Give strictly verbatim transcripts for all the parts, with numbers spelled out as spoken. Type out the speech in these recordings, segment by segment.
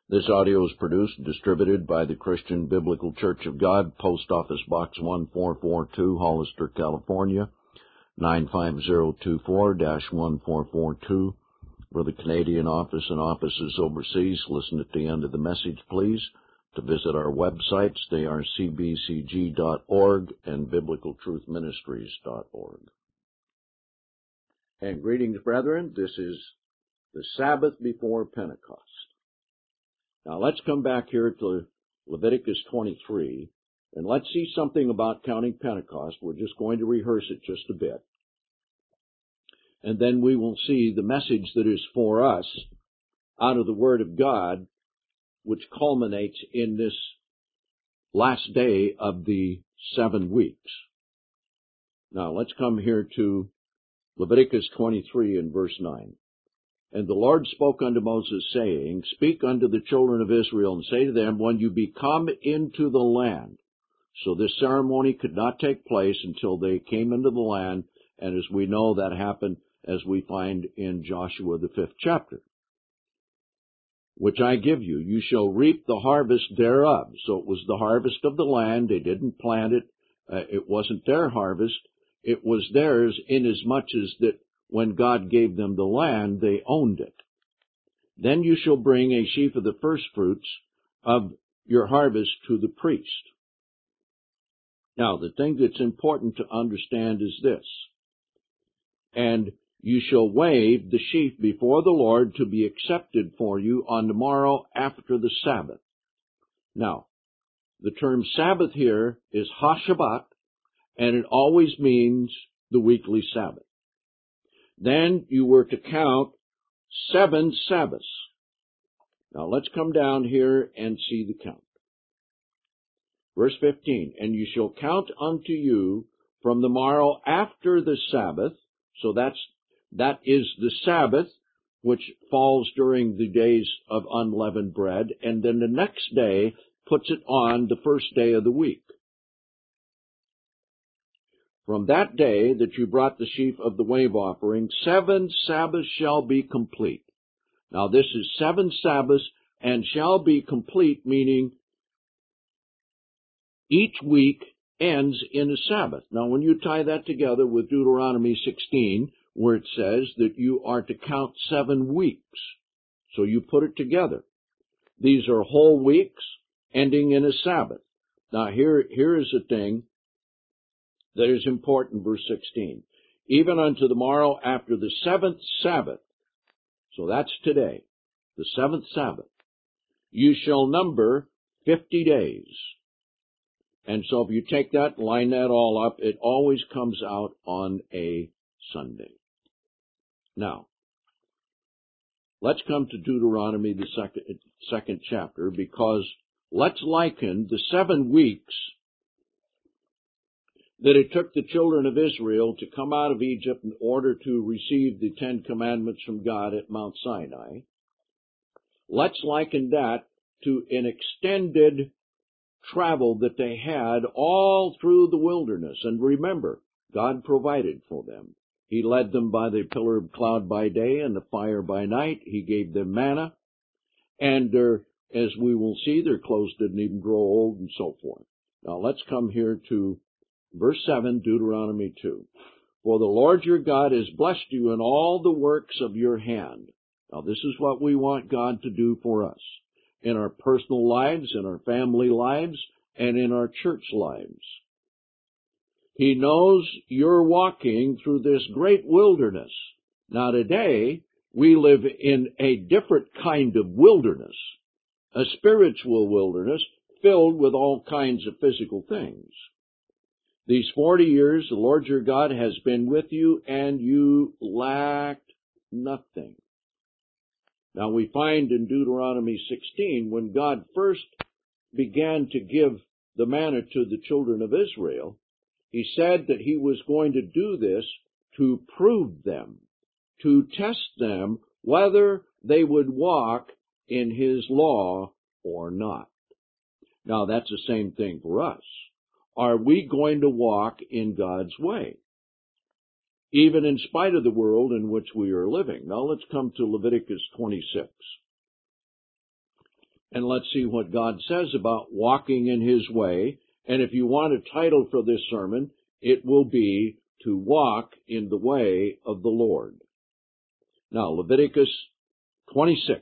This audio is produced and distributed by the Christian Biblical Church of God, Post Office Box one four four two, Hollister, California, nine five zero two four dash one four four two. For the Canadian office and offices overseas, listen at the end of the message, please. To visit our websites, they are c b c g dot org and biblical truth ministries dot org. And greetings, brethren. This is the Sabbath before Pentecost. Now let's come back here to Leviticus twenty-three, and let's see something about counting Pentecost. We're just going to rehearse it just a bit. And then we will see the message that is for us out of the Word of God, which culminates in this last day of the seven weeks. Now let's come here to Leviticus twenty-three and verse nine. And the Lord spoke unto Moses, saying, Speak unto the children of Israel, and say to them, When you be come into the land. So this ceremony could not take place until they came into the land, and as we know, that happened as we find in Joshua the fifth chapter. Which I give you, you shall reap the harvest thereof. So it was the harvest of the land. They didn't plant it. Uh, it wasn't their harvest. It was theirs, inasmuch as that when God gave them the land, they owned it. Then you shall bring a sheaf of the firstfruits of your harvest to the priest. Now, the thing that's important to understand is this. And you shall wave the sheaf before the Lord to be accepted for you on the morrow after the Sabbath. Now, the term Sabbath here is ha-Shabbat, and it always means the weekly Sabbath. Then you were to count seven Sabbaths. Now let's come down here and see the count. Verse fifteen, And you shall count unto you from the morrow after the Sabbath. So that's, that is the Sabbath, which falls during the days of unleavened bread, and then the next day puts it on the first day of the week. From that day that you brought the sheaf of the wave offering, seven Sabbaths shall be complete. Now this is seven Sabbaths and shall be complete, meaning each week ends in a Sabbath. Now when you tie that together with Deuteronomy sixteen, where it says that you are to count seven weeks, so you put it together. These are whole weeks ending in a Sabbath. Now here, here is the thing that is important, verse sixteen. Even unto the morrow after the seventh Sabbath, so that's today, the seventh Sabbath, you shall number fifty days. And so if you take that, line that all up, it always comes out on a Sunday. Now, let's come to Deuteronomy, the second, second chapter, because let's liken the seven weeks that it took the children of Israel to come out of Egypt in order to receive the Ten Commandments from God at Mount Sinai. Let's liken that to an extended travel that they had all through the wilderness. And remember, God provided for them. He led them by the pillar of cloud by day and the fire by night. He gave them manna. And their, as we will see, their clothes didn't even grow old and so forth. Now let's come here to Verse seven, Deuteronomy two. For the Lord your God has blessed you in all the works of your hand. Now this is what we want God to do for us in our personal lives, in our family lives, and in our church lives. He knows you're walking through this great wilderness. Now today, we live in a different kind of wilderness, a spiritual wilderness filled with all kinds of physical things. These forty years, the Lord your God has been with you, and you lacked nothing. Now we find in Deuteronomy sixteen, when God first began to give the manna to the children of Israel, He said that He was going to do this to prove them, to test them whether they would walk in His law or not. Now that's the same thing for us. Are we going to walk in God's way, even in spite of the world in which we are living? Now let's come to Leviticus twenty-six. And let's see what God says about walking in His way. And if you want a title for this sermon, it will be To Walk in the Way of the Lord. Now, Leviticus twenty-six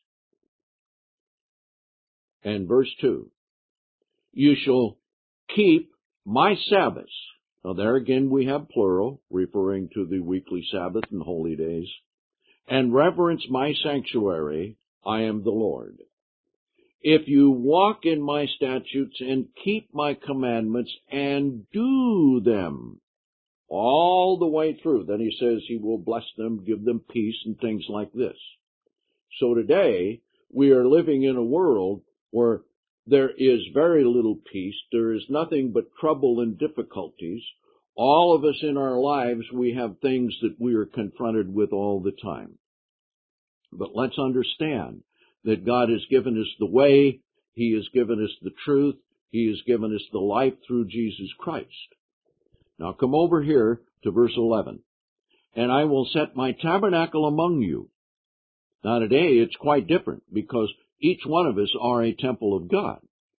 and verse two. You shall keep my Sabbaths. Now there again we have plural, referring to the weekly Sabbath and holy days. And reverence my sanctuary, I am the Lord. If you walk in my statutes and keep my commandments and do them all the way through, then he says he will bless them, give them peace and things like this. So today we are living in a world where there is very little peace. There is nothing but trouble and difficulties. All of us in our lives, we have things that we are confronted with all the time. But let's understand that God has given us the way, He has given us the truth, He has given us the life through Jesus Christ. Now come over here to verse eleven. And I will set my tabernacle among you. Now today it's quite different because each one of us are a temple of God.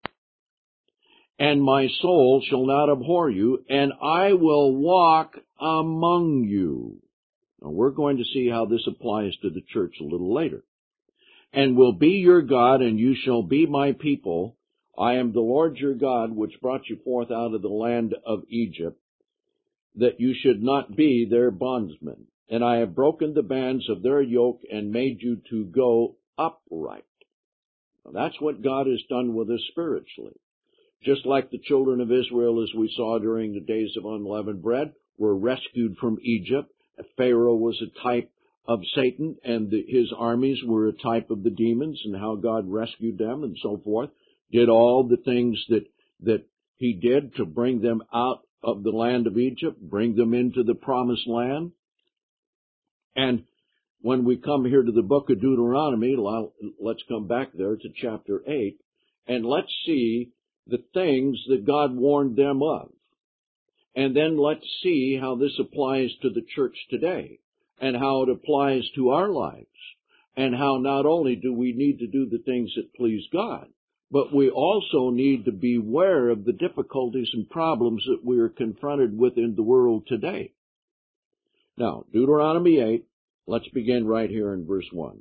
And my soul shall not abhor you, and I will walk among you. Now we're going to see how this applies to the church a little later. And will be your God, and you shall be my people. I am the Lord your God, which brought you forth out of the land of Egypt, that you should not be their bondsmen. And I have broken the bands of their yoke and made you to go upright. Now, that's what God has done with us spiritually. Just like the children of Israel, as we saw during the days of unleavened bread, were rescued from Egypt. Pharaoh was a type of Satan, and the, his armies were a type of the demons, and how God rescued them and so forth, did all the things that, that He did to bring them out of the land of Egypt, bring them into the promised land. And when we come here to the book of Deuteronomy, let's come back there to chapter eight, and let's see the things that God warned them of. And then let's see how this applies to the church today, and how it applies to our lives, and how not only do we need to do the things that please God, but we also need to beware of the difficulties and problems that we are confronted with in the world today. Now, Deuteronomy eight, let's begin right here in verse one.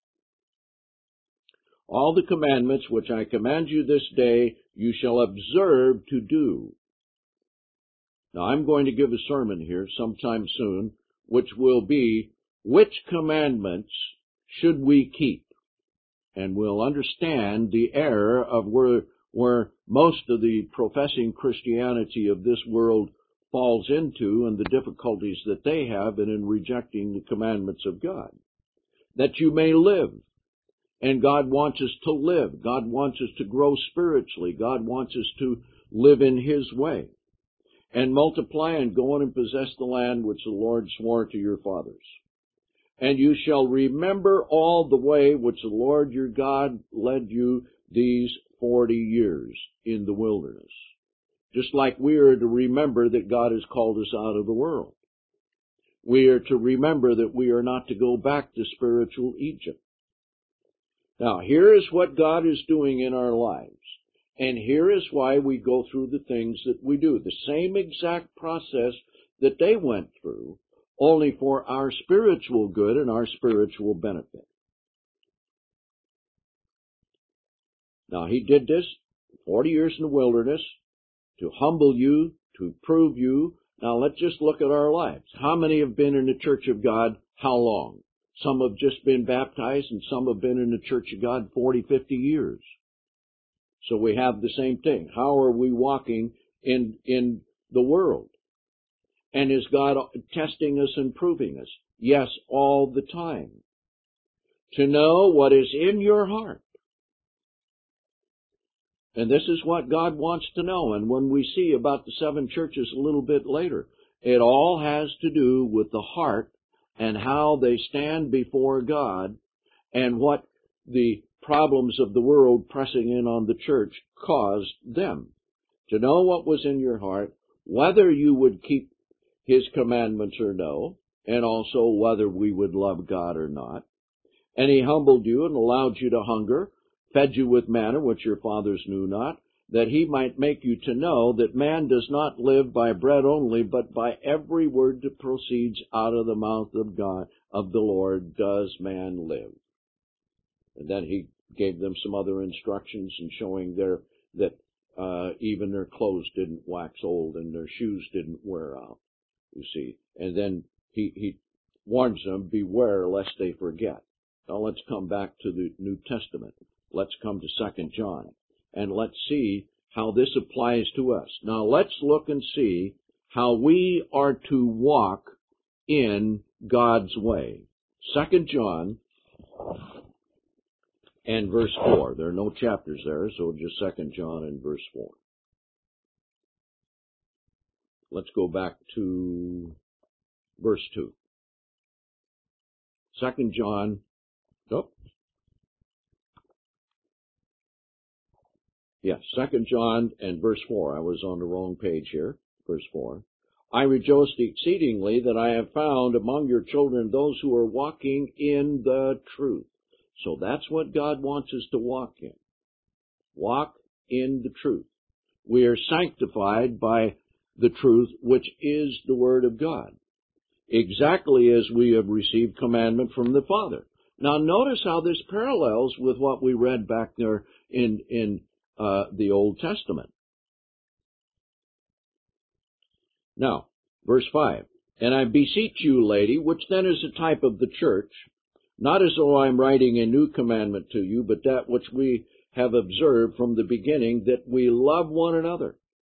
All the commandments which I command you this day, you shall observe to do. Now, I'm going to give a sermon here sometime soon, which will be, which commandments should we keep? And we'll understand the error of where, where most of the professing Christianity of this world falls into, and the difficulties that they have in, in rejecting the commandments of God. That you may live. And God wants us to live. God wants us to grow spiritually. God wants us to live in His way. And multiply and go on and possess the land which the Lord swore to your fathers. And you shall remember all the way which the Lord your God led you these forty years in the wilderness. Just like we are to remember that God has called us out of the world. We are to remember that we are not to go back to spiritual Egypt. Now, here is what God is doing in our lives. And here is why we go through the things that we do. The same exact process that they went through, only for our spiritual good and our spiritual benefit. Now, He did this forty years in the wilderness to humble you, to prove you. Now, let's just look at our lives. How many have been in the Church of God? How long? Some have just been baptized, and some have been in the Church of God forty, fifty years. So we have the same thing. How are we walking in, in the world? And is God testing us and proving us? Yes, all the time. To know what is in your heart. And this is what God wants to know. And when we see about the seven churches a little bit later, it all has to do with the heart and how they stand before God and what the problems of the world pressing in on the church caused them. To know what was in your heart, whether you would keep His commandments or no, and also whether we would love God or not. And He humbled you and allowed you to hunger, fed you with manna, which your fathers knew not, that he might make you to know that man does not live by bread only, but by every word that proceeds out of the mouth of God, of the Lord, does man live. And then he gave them some other instructions in showing their, that uh, even their clothes didn't wax old and their shoes didn't wear out, you see. And then he, he warns them, beware lest they forget. Now let's come back to the New Testament. Let's come to Second John, and let's see how this applies to us. Now let's look and see how we are to walk in God's way. Second John and verse four. There are no chapters there, so just Second John and verse four. Let's go back to verse two. Second John, oh, yes, Second John and verse four. I was on the wrong page here. Verse four. I rejoiced exceedingly that I have found among your children those who are walking in the truth. So that's what God wants us to walk in. Walk in the truth. We are sanctified by the truth, which is the Word of God, exactly as we have received commandment from the Father. Now notice how this parallels with what we read back there in, in uh, the Old Testament. Now, verse five, and I beseech you, lady, which then is a type of the church, not as though I am writing a new commandment to you, but that which we have observed from the beginning, that we love one another.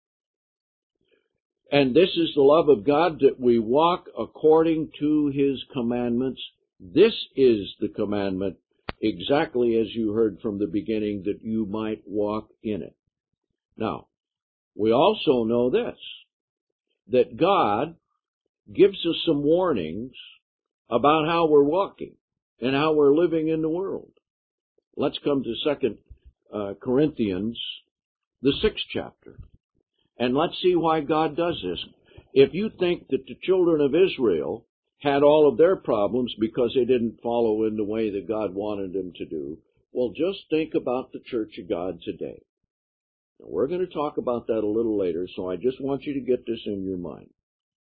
And this is the love of God, that we walk according to His commandments. This is the commandment, exactly as you heard from the beginning, that you might walk in it. Now, we also know this, that God gives us some warnings about how we're walking and how we're living in the world. Let's come to Second uh, Corinthians, the sixth chapter, and let's see why God does this. If you think that the children of Israel had all of their problems because they didn't follow in the way that God wanted them to do, well, just think about the Church of God today. Now, we're going to talk about that a little later, so I just want you to get this in your mind.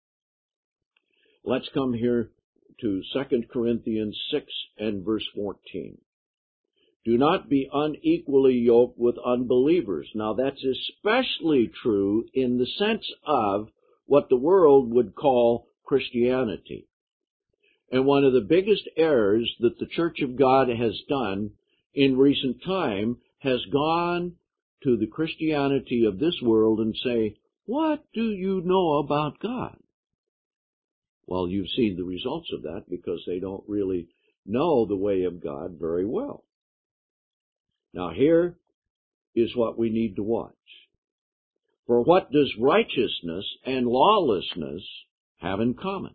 Let's come here to Second Corinthians six and verse fourteen. Do not be unequally yoked with unbelievers. Now that's especially true in the sense of what the world would call Christianity. And one of the biggest errors that the Church of God has done in recent time has gone to the Christianity of this world and say, what do you know about God? Well, you've seen the results of that because they don't really know the way of God very well. Now here is what we need to watch. For what does righteousness and lawlessness have in common?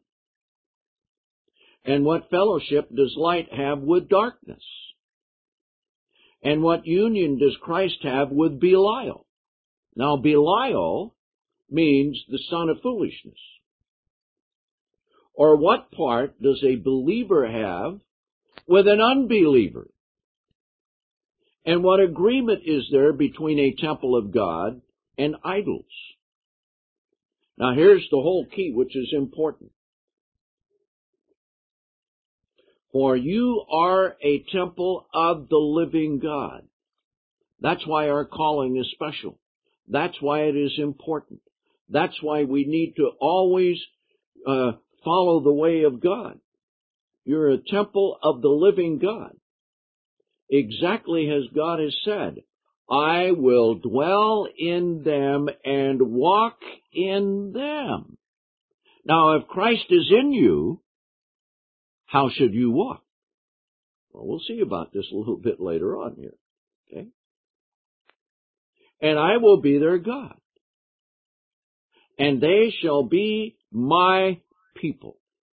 And what fellowship does light have with darkness? And what union does Christ have with Belial? Now, Belial means the son of foolishness. Or what part does a believer have with an unbeliever? And what agreement is there between a temple of God and idols? Now, here's the whole key, which is important. For you are a temple of the living God. That's why our calling is special. That's why it is important. That's why we need to always uh, follow the way of God. You're a temple of the living God. Exactly as God has said, I will dwell in them and walk in them. Now, if Christ is in you, how should you walk? Well, we'll see about this a little bit later on here. Okay? And I will be their God, and they shall be my people.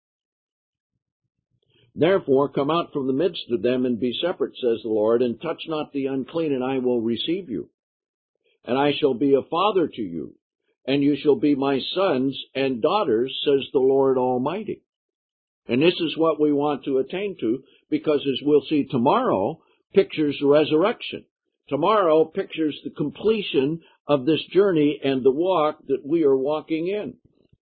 Therefore, come out from the midst of them and be separate, says the Lord, and touch not the unclean, and I will receive you. And I shall be a father to you, and you shall be my sons and daughters, says the Lord Almighty. And this is what we want to attain to, because as we'll see tomorrow, pictures the resurrection. Tomorrow pictures the completion of this journey and the walk that we are walking in.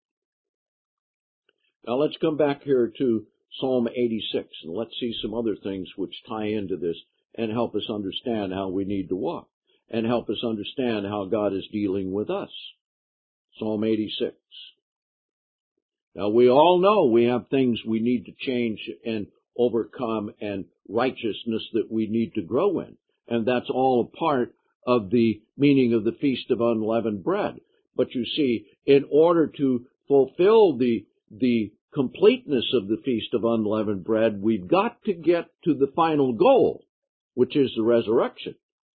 Now let's come back here to Psalm eighty-six, and let's see some other things which tie into this and help us understand how we need to walk, and help us understand how God is dealing with us. Psalm eighty-six. Now we all know we have things we need to change and overcome, and righteousness that we need to grow in. And that's all a part of the meaning of the Feast of Unleavened Bread. But you see, in order to fulfill the, the completeness of the Feast of Unleavened Bread, we've got to get to the final goal, which is the resurrection.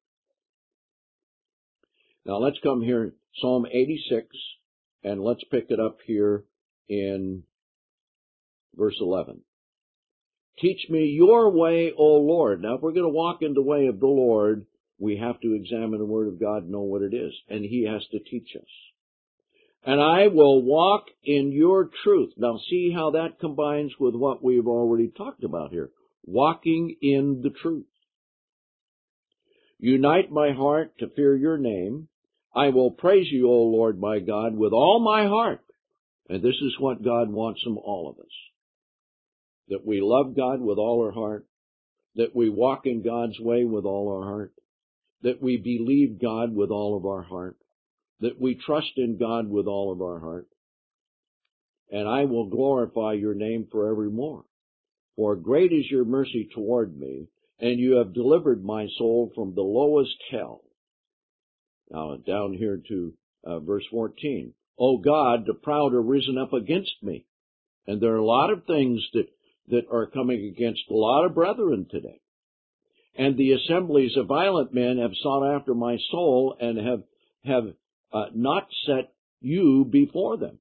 Now let's come here, Psalm eighty-six, and let's pick it up here in verse eleven. Teach me your way, O Lord. Now, if we're going to walk in the way of the Lord, we have to examine the Word of God, know what it is, and He has to teach us. And I will walk in your truth. Now, see how that combines with what we've already talked about here. Walking in the truth. Unite my heart to fear your name. I will praise you, O Lord my God, with all my heart. And this is what God wants from all of us. That we love God with all our heart, that we walk in God's way with all our heart, that we believe God with all of our heart, that we trust in God with all of our heart. And I will glorify your name forevermore. For great is your mercy toward me, and you have delivered my soul from the lowest hell. Now down here to uh, verse fourteen. O God, the proud are risen up against me. And there are a lot of things that that are coming against a lot of brethren today. And the assemblies of violent men have sought after my soul, and have have uh, not set you before them.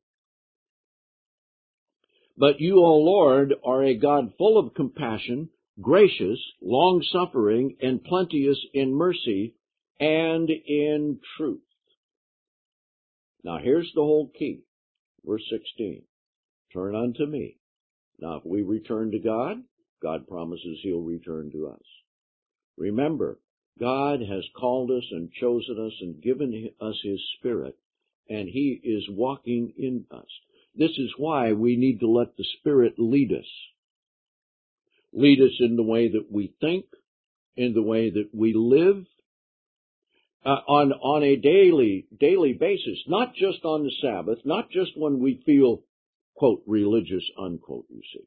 But you, O Lord, are a God full of compassion, gracious, long-suffering, and plenteous in mercy and in truth. Now here's the whole key. Verse sixteen. Turn unto me. Now, if we return to God, God promises He'll return to us. Remember, God has called us and chosen us and given us His Spirit, and He is walking in us. This is why we need to let the Spirit lead us. Lead us in the way that we think, in the way that we live, uh, on, on a daily, daily basis, not just on the Sabbath, not just when we feel, quote, religious, unquote, you see.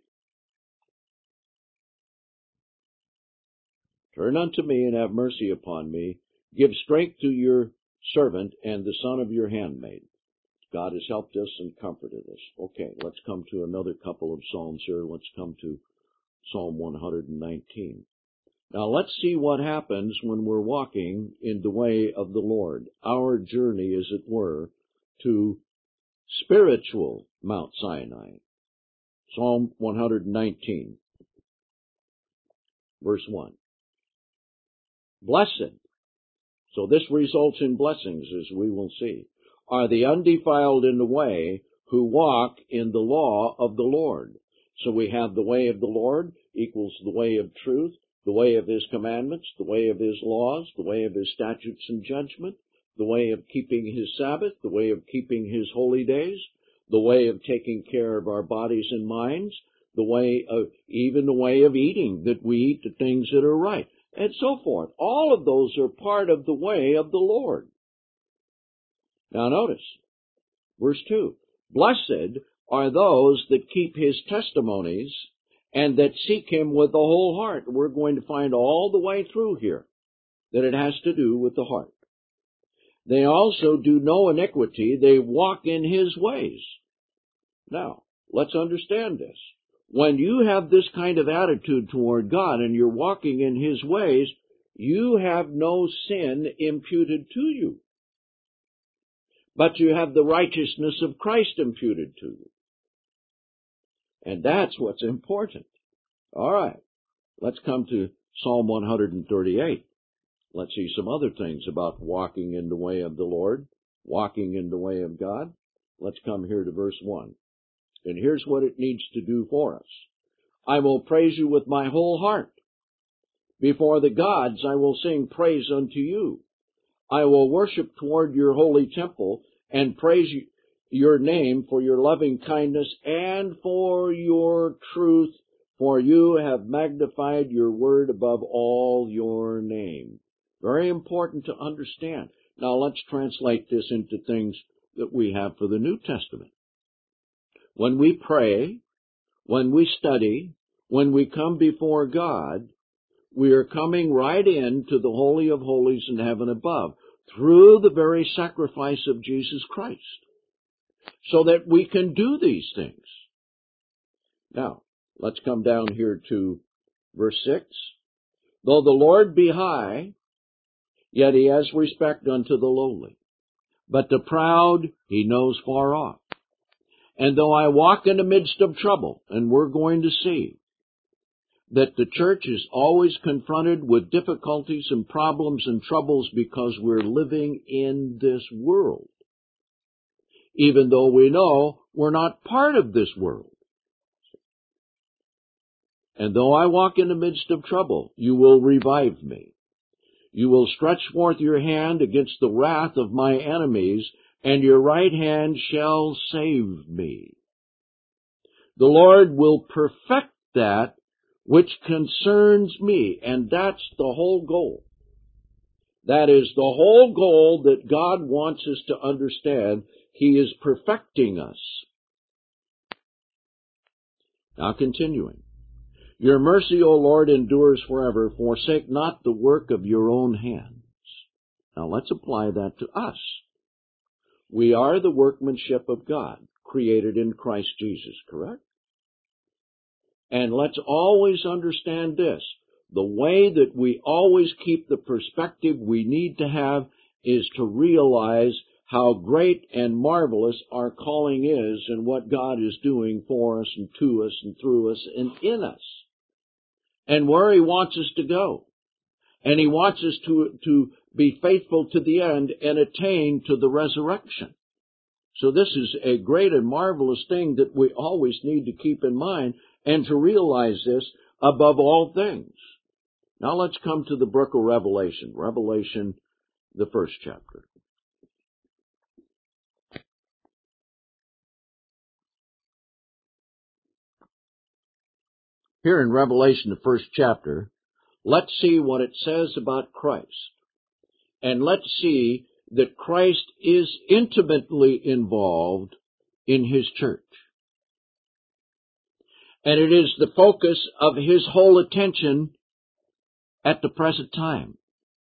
Turn unto me and have mercy upon me. Give strength to your servant and the son of your handmaid. God has helped us and comforted us. Okay, let's come to another couple of Psalms here. Let's come to Psalm one hundred nineteen. Now let's see what happens when we're walking in the way of the Lord. Our journey, as it were, to spiritual Mount Sinai. Psalm one hundred nineteen, verse one. Blessed, so this results in blessings, as we will see, are the undefiled in the way who walk in the law of the Lord. So we have the way of the Lord equals the way of truth, the way of His commandments, the way of His laws, the way of His statutes and judgment, the way of keeping His Sabbath, the way of keeping His holy days, the way of taking care of our bodies and minds, the way of, even the way of eating, that we eat the things that are right, and so forth. All of those are part of the way of the Lord. Now notice, verse two, blessed are those that keep His testimonies and that seek Him with the whole heart. We're going to find all the way through here that it has to do with the heart. They also do no iniquity. They walk in His ways. Now, let's understand this. When you have this kind of attitude toward God and you're walking in His ways, you have no sin imputed to you. But you have the righteousness of Christ imputed to you. And that's what's important. All right. Let's come to Psalm one hundred thirty-eight. Let's see some other things about walking in the way of the Lord, walking in the way of God. Let's come here to verse one. And here's what it needs to do for us. I will praise you with my whole heart. Before the gods I will sing praise unto you. I will worship toward your holy temple and praise your name for your loving kindness and for your truth, for you have magnified your word above all your name. Very important to understand. Now let's translate this into things that we have for the New Testament. When we pray, when we study, when we come before God, we are coming right into the Holy of Holies in heaven above through the very sacrifice of Jesus Christ, so that we can do these things. Now, let's come down here to verse six. Though the Lord be high, yet he has respect unto the lowly, but the proud he knows far off. And though I walk in the midst of trouble, and we're going to see that the church is always confronted with difficulties and problems and troubles because we're living in this world, even though we know we're not part of this world. And though I walk in the midst of trouble, you will revive me. You will stretch forth your hand against the wrath of my enemies, and your right hand shall save me. The Lord will perfect that which concerns me, and that's the whole goal. That is the whole goal that God wants us to understand. He is perfecting us. Now continuing. Your mercy, O Lord, endures forever. Forsake not the work of your own hands. Now let's apply that to us. We are the workmanship of God, created in Christ Jesus, correct? And let's always understand this. The way that we always keep the perspective we need to have is to realize how great and marvelous our calling is and what God is doing for us and to us and through us and in us, and where He wants us to go. And He wants us to, to be faithful to the end and attain to the resurrection. So this is a great and marvelous thing that we always need to keep in mind and to realize this above all things. Now let's come to the book of Revelation. Revelation, the first chapter. Here in Revelation, the first chapter, let's see what it says about Christ. And let's see that Christ is intimately involved in His church. And it is the focus of His whole attention at the present time.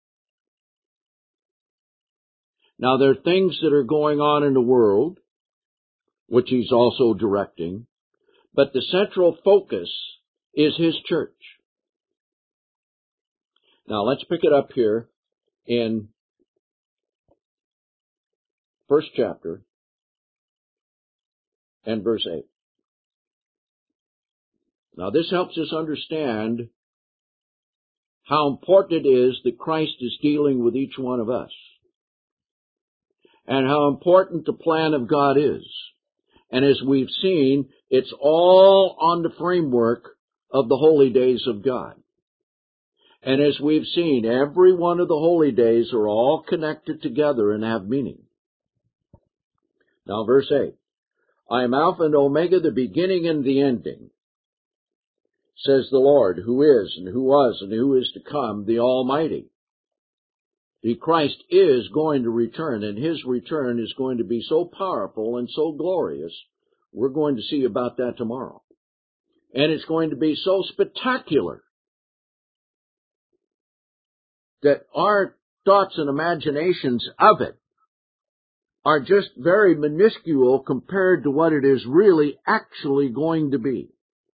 Now, there are things that are going on in the world, which He's also directing, but the central focus is His church. Now, let's pick it up here in first chapter and verse eight. Now, this helps us understand how important it is that Christ is dealing with each one of us, and how important the plan of God is. And as we've seen, it's all on the framework of the holy days of God. And as we've seen, every one of the holy days are all connected together and have meaning. Now, verse eight. I am Alpha and Omega, the beginning and the ending, says the Lord, who is and who was and who is to come, the Almighty. The Christ is going to return, and His return is going to be so powerful and so glorious. We're going to see about that tomorrow. And it's going to be so spectacular that our thoughts and imaginations of it are just very minuscule compared to what it is really actually going to be.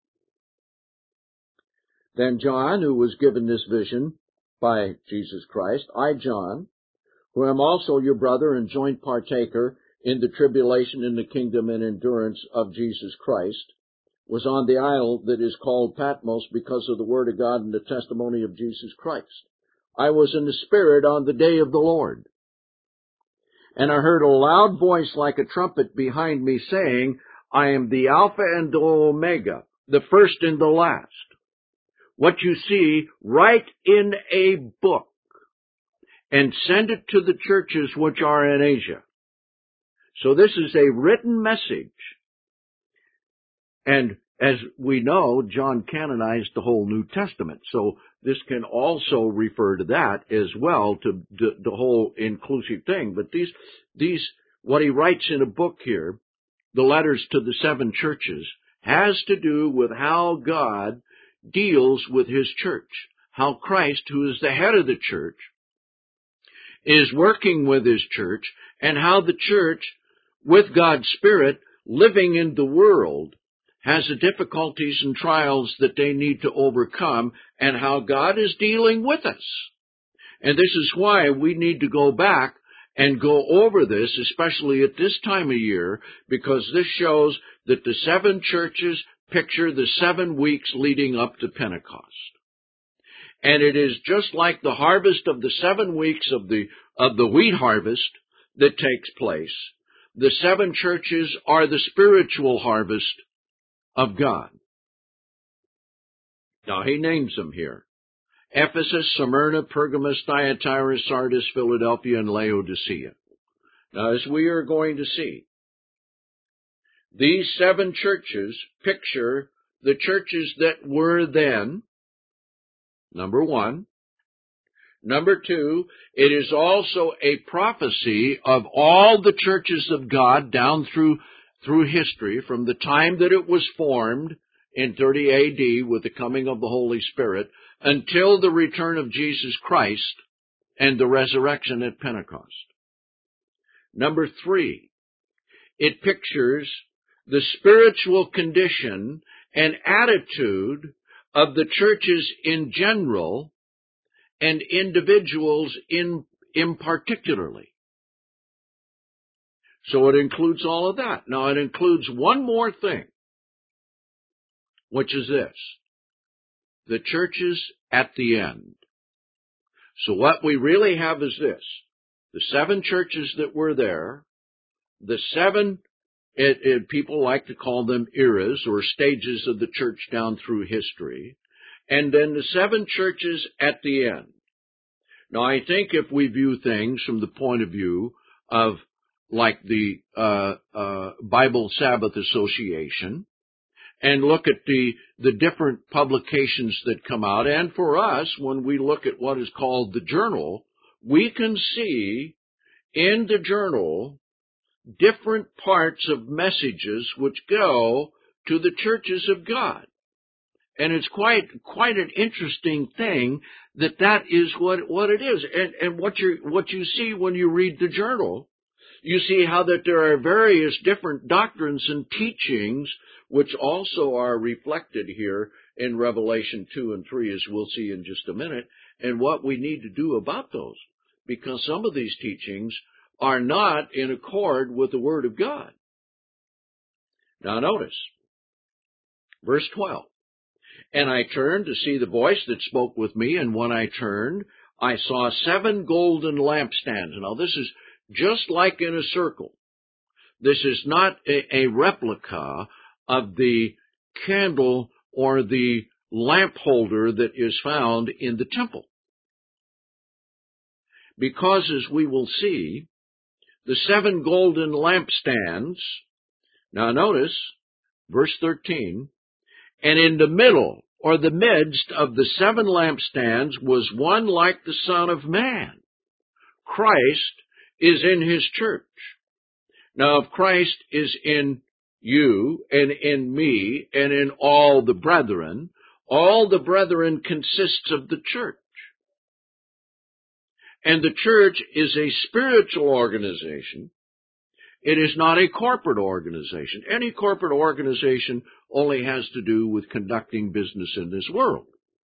Then John, who was given this vision by Jesus Christ, I, John, who am also your brother and joint partaker in the tribulation, in the kingdom and endurance of Jesus Christ, was on the isle that is called Patmos because of the word of God and the testimony of Jesus Christ. I was in the Spirit on the day of the Lord, and I heard a loud voice like a trumpet behind me saying, I am the Alpha and the Omega, the first and the last. what you see, write in a book and send it to the churches which are in Asia. So this is a written message. And as we know, John canonized the whole New Testament. So this can also refer to that as well, to the, the whole inclusive thing. But these, these, what he writes in a book here, the letters to the seven churches, has to do with how God deals with his church, how Christ, who is the head of the church, is working with his church, and how the church, with God's Spirit, living in the world, has the difficulties and trials that they need to overcome, and how God is dealing with us. And this is why we need to go back and go over this, especially at this time of year, because this shows that the seven churches picture the seven weeks leading up to Pentecost. And it is just like the harvest of the seven weeks of the, of the wheat harvest that takes place. The seven churches are the spiritual harvest of God. Now, he names them here: Ephesus, Smyrna, Pergamos, Thyatira, Sardis, Philadelphia, and Laodicea. Now, as we are going to see, these seven churches picture the churches that were then, number one. Number two, it is also a prophecy of all the churches of God down through through history, from the time that it was formed in thirty A D with the coming of the Holy Spirit, until the return of Jesus Christ and the resurrection at Pentecost. Number three, it pictures the spiritual condition and attitude of the churches in general and individuals in, in particularly. So it includes all of that. Now, it includes one more thing, which is this: the churches at the end. So what we really have is this: the seven churches that were there, the seven, it, it, people like to call them eras or stages of the church down through history, and then the seven churches at the end. Now, I think if we view things from the point of view of like the uh, uh, Bible Sabbath Association, and look at the, the different publications that come out, and for us, when we look at what is called the journal, we can see in the journal different parts of messages which go to the churches of God. And it's quite quite an interesting thing that that is what, what it is. And, and what you what you see when you read the journal, you see how that there are various different doctrines and teachings which also are reflected here in Revelation two and three, as we'll see in just a minute, and what we need to do about those. Because some of these teachings are not in accord with the Word of God. Now notice, verse twelve. And I turned to see the voice that spoke with me, and when I turned, I saw seven golden lampstands. Now this is just like in a circle. This is not a, a replica of the candle or the lamp holder that is found in the temple. Because, as we will see, the seven golden lampstands, now notice, verse thirteen, and in the middle, or the midst of the seven lampstands, was one like the Son of Man. Christ is in his church. Now, if Christ is in you, and in me, and in all the brethren, all the brethren consists of the church. And the church is a spiritual organization. It is not a corporate organization. Any corporate organization only has to do with conducting business in this world.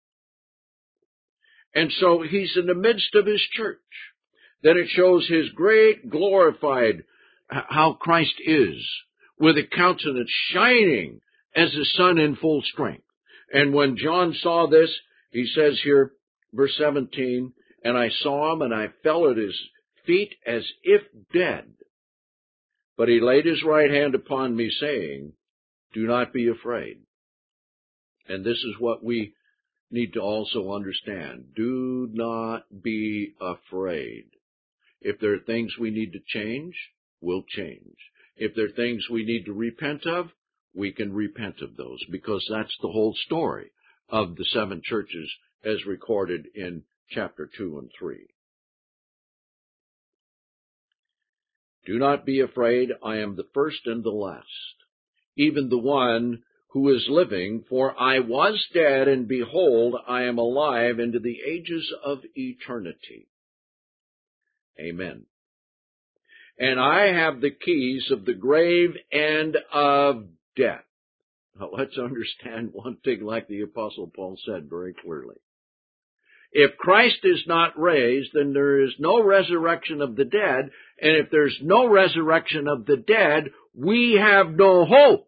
And so he's in the midst of his church. Then it shows his great glorified, how Christ is, with a countenance shining as the sun in full strength. And when John saw this, he says here, verse seventeen, and I saw him, and I fell at his feet as if dead. But he laid his right hand upon me, saying, do not be afraid. And this is what we need to also understand. Do not be afraid. If there are things we need to change, we'll change. If there are things we need to repent of, we can repent of those, because that's the whole story of the seven churches as recorded in chapter two and three. Do not be afraid, I am the first and the last, even the one who is living, for I was dead, and behold, I am alive into the ages of eternity. Amen. And I have the keys of the grave and of death. Now, let's understand one thing like the Apostle Paul said very clearly. If Christ is not raised, then there is no resurrection of the dead, and if there's no resurrection of the dead, we have no hope.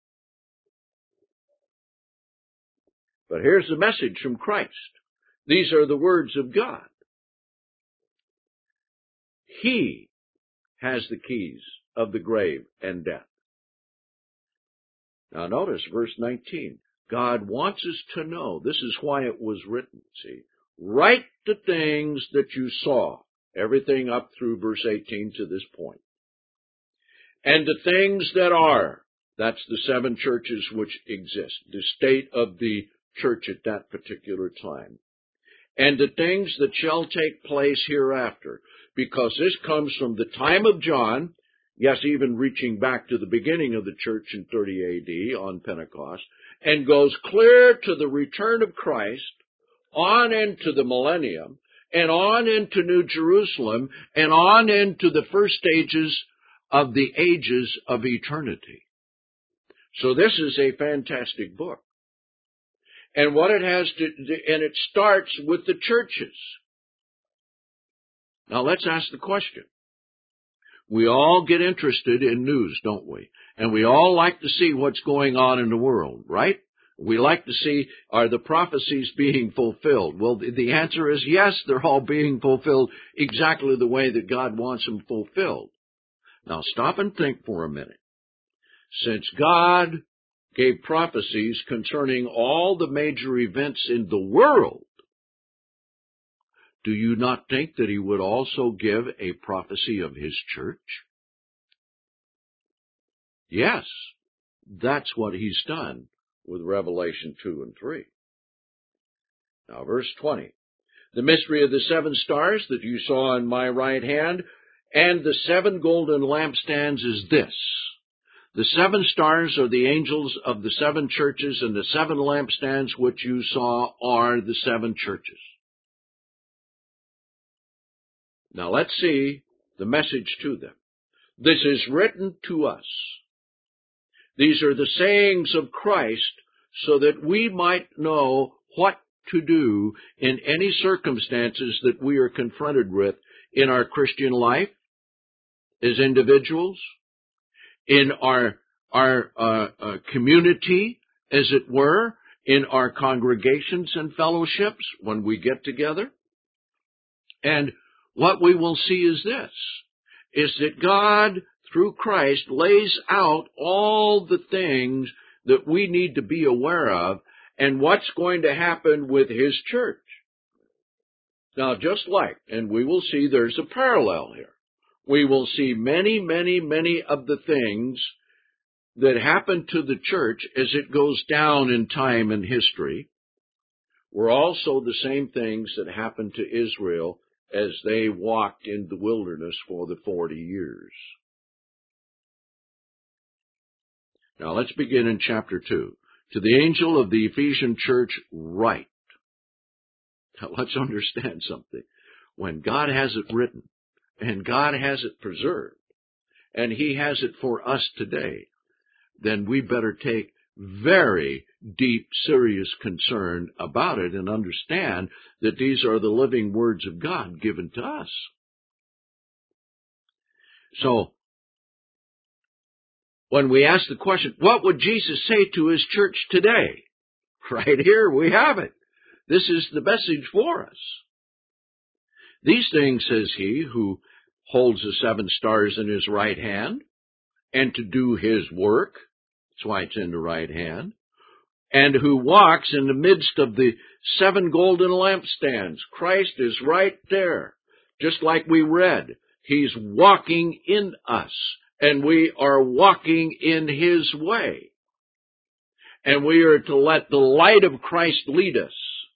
But here's the message from Christ. These are the words of God. He has the keys of the grave and death. Now notice verse nineteen. God wants us to know, this is why it was written, see. Write the things that you saw, everything up through verse eighteen to this point. And the things that are, that's the seven churches which exist, the state of the church at that particular time. And the things that shall take place hereafter, because this comes from the time of John, yes, even reaching back to the beginning of the church in thirty A D on Pentecost, and goes clear to the return of Christ, on into the millennium, and on into New Jerusalem, and on into the first stages of the ages of eternity. So this is a fantastic book. And what it has to, and it starts with the churches. Now let's ask the question. We all get interested in news, don't we? And we all like to see what's going on in the world, right? We like to see, are the prophecies being fulfilled? Well, the answer is yes, they're all being fulfilled exactly the way that God wants them fulfilled. Now stop and think for a minute. Since God gave prophecies concerning all the major events in the world, do you not think that he would also give a prophecy of his church? Yes, that's what he's done with Revelation two and three. Now, verse twenty. The mystery of the seven stars that you saw in my right hand and the seven golden lampstands is this. The seven stars are the angels of the seven churches, and the seven lampstands which you saw are the seven churches. Now let's see the message to them. This is written to us. These are the sayings of Christ so that we might know what to do in any circumstances that we are confronted with in our Christian life, as individuals, in our our uh, uh, community, as it were, in our congregations and fellowships when we get together. And what we will see is this, is that God, through Christ, lays out all the things that we need to be aware of and what's going to happen with his church. Now, just like, and we will see there's a parallel here. We will see many, many, many of the things that happen to the church as it goes down in time and history were also the same things that happened to Israel as they walked in the wilderness for the forty years. Now let's begin in chapter two. To the angel of the Ephesian church write. Now let's understand something. When God has it written, and God has it preserved, and he has it for us today, then we better take very deep, serious concern about it and understand that these are the living words of God given to us. So, when we ask the question, what would Jesus say to his church today? Right here we have it. This is the message for us. These things, says he, who holds the seven stars in his right hand, and to do his work, that's why it's in the right hand, and who walks in the midst of the seven golden lampstands. Christ is right there, just like we read. He's walking in us, and we are walking in His way. And we are to let the light of Christ lead us.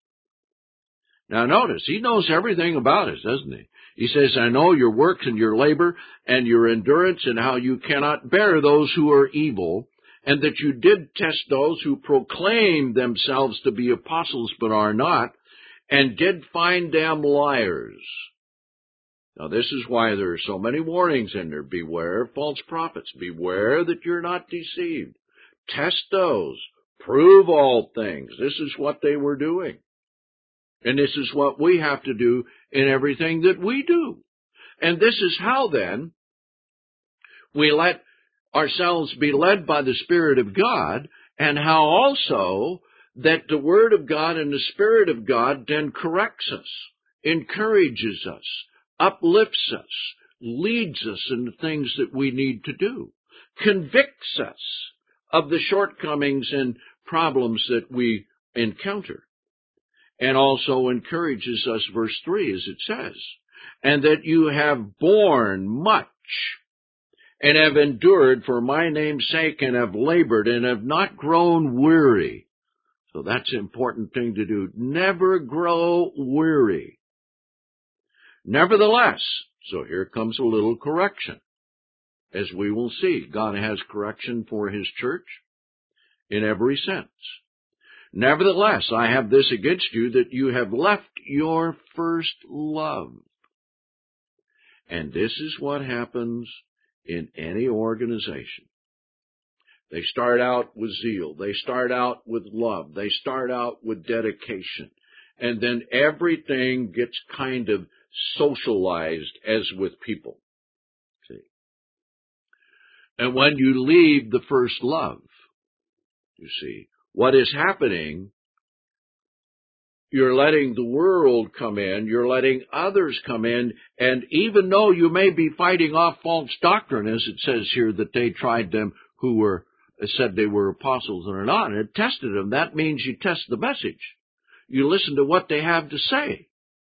Now notice, He knows everything about us, doesn't He? He says, I know your works and your labor and your endurance and how you cannot bear those who are evil, and that you did test those who proclaim themselves to be apostles but are not, and did find them liars. Now this is why there are so many warnings in there. Beware of false prophets. Beware that you're not deceived. Test those. Prove all things. This is what they were doing. And this is what we have to do in everything that we do. And this is how then we let ourselves be led by the Spirit of God, and how also that the Word of God and the Spirit of God then corrects us, encourages us, uplifts us, leads us in the things that we need to do, convicts us of the shortcomings and problems that we encounter, and also encourages us, verse three, as it says, and that you have borne much, and have endured for my name's sake, and have labored, and have not grown weary. So that's an important thing to do. Never grow weary. Nevertheless, so here comes a little correction. As we will see, God has correction for His church in every sense. Nevertheless, I have this against you, that you have left your first love. And this is what happens in any organization. They start out with zeal. They start out with love. They start out with dedication. And then everything gets kind of socialized as with people. See? And when you leave the first love, you see, what is happening, you're letting the world come in, you're letting others come in, and even though you may be fighting off false doctrine, as it says here that they tried them who were said they were apostles and are not, and it tested them, that means you test the message. You listen to what they have to say.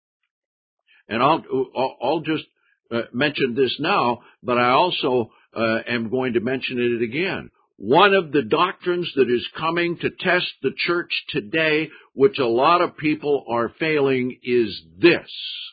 And I'll, I'll just uh, mention this now, but I also uh, am going to mention it again. One of the doctrines that is coming to test the church today, which a lot of people are failing, is this.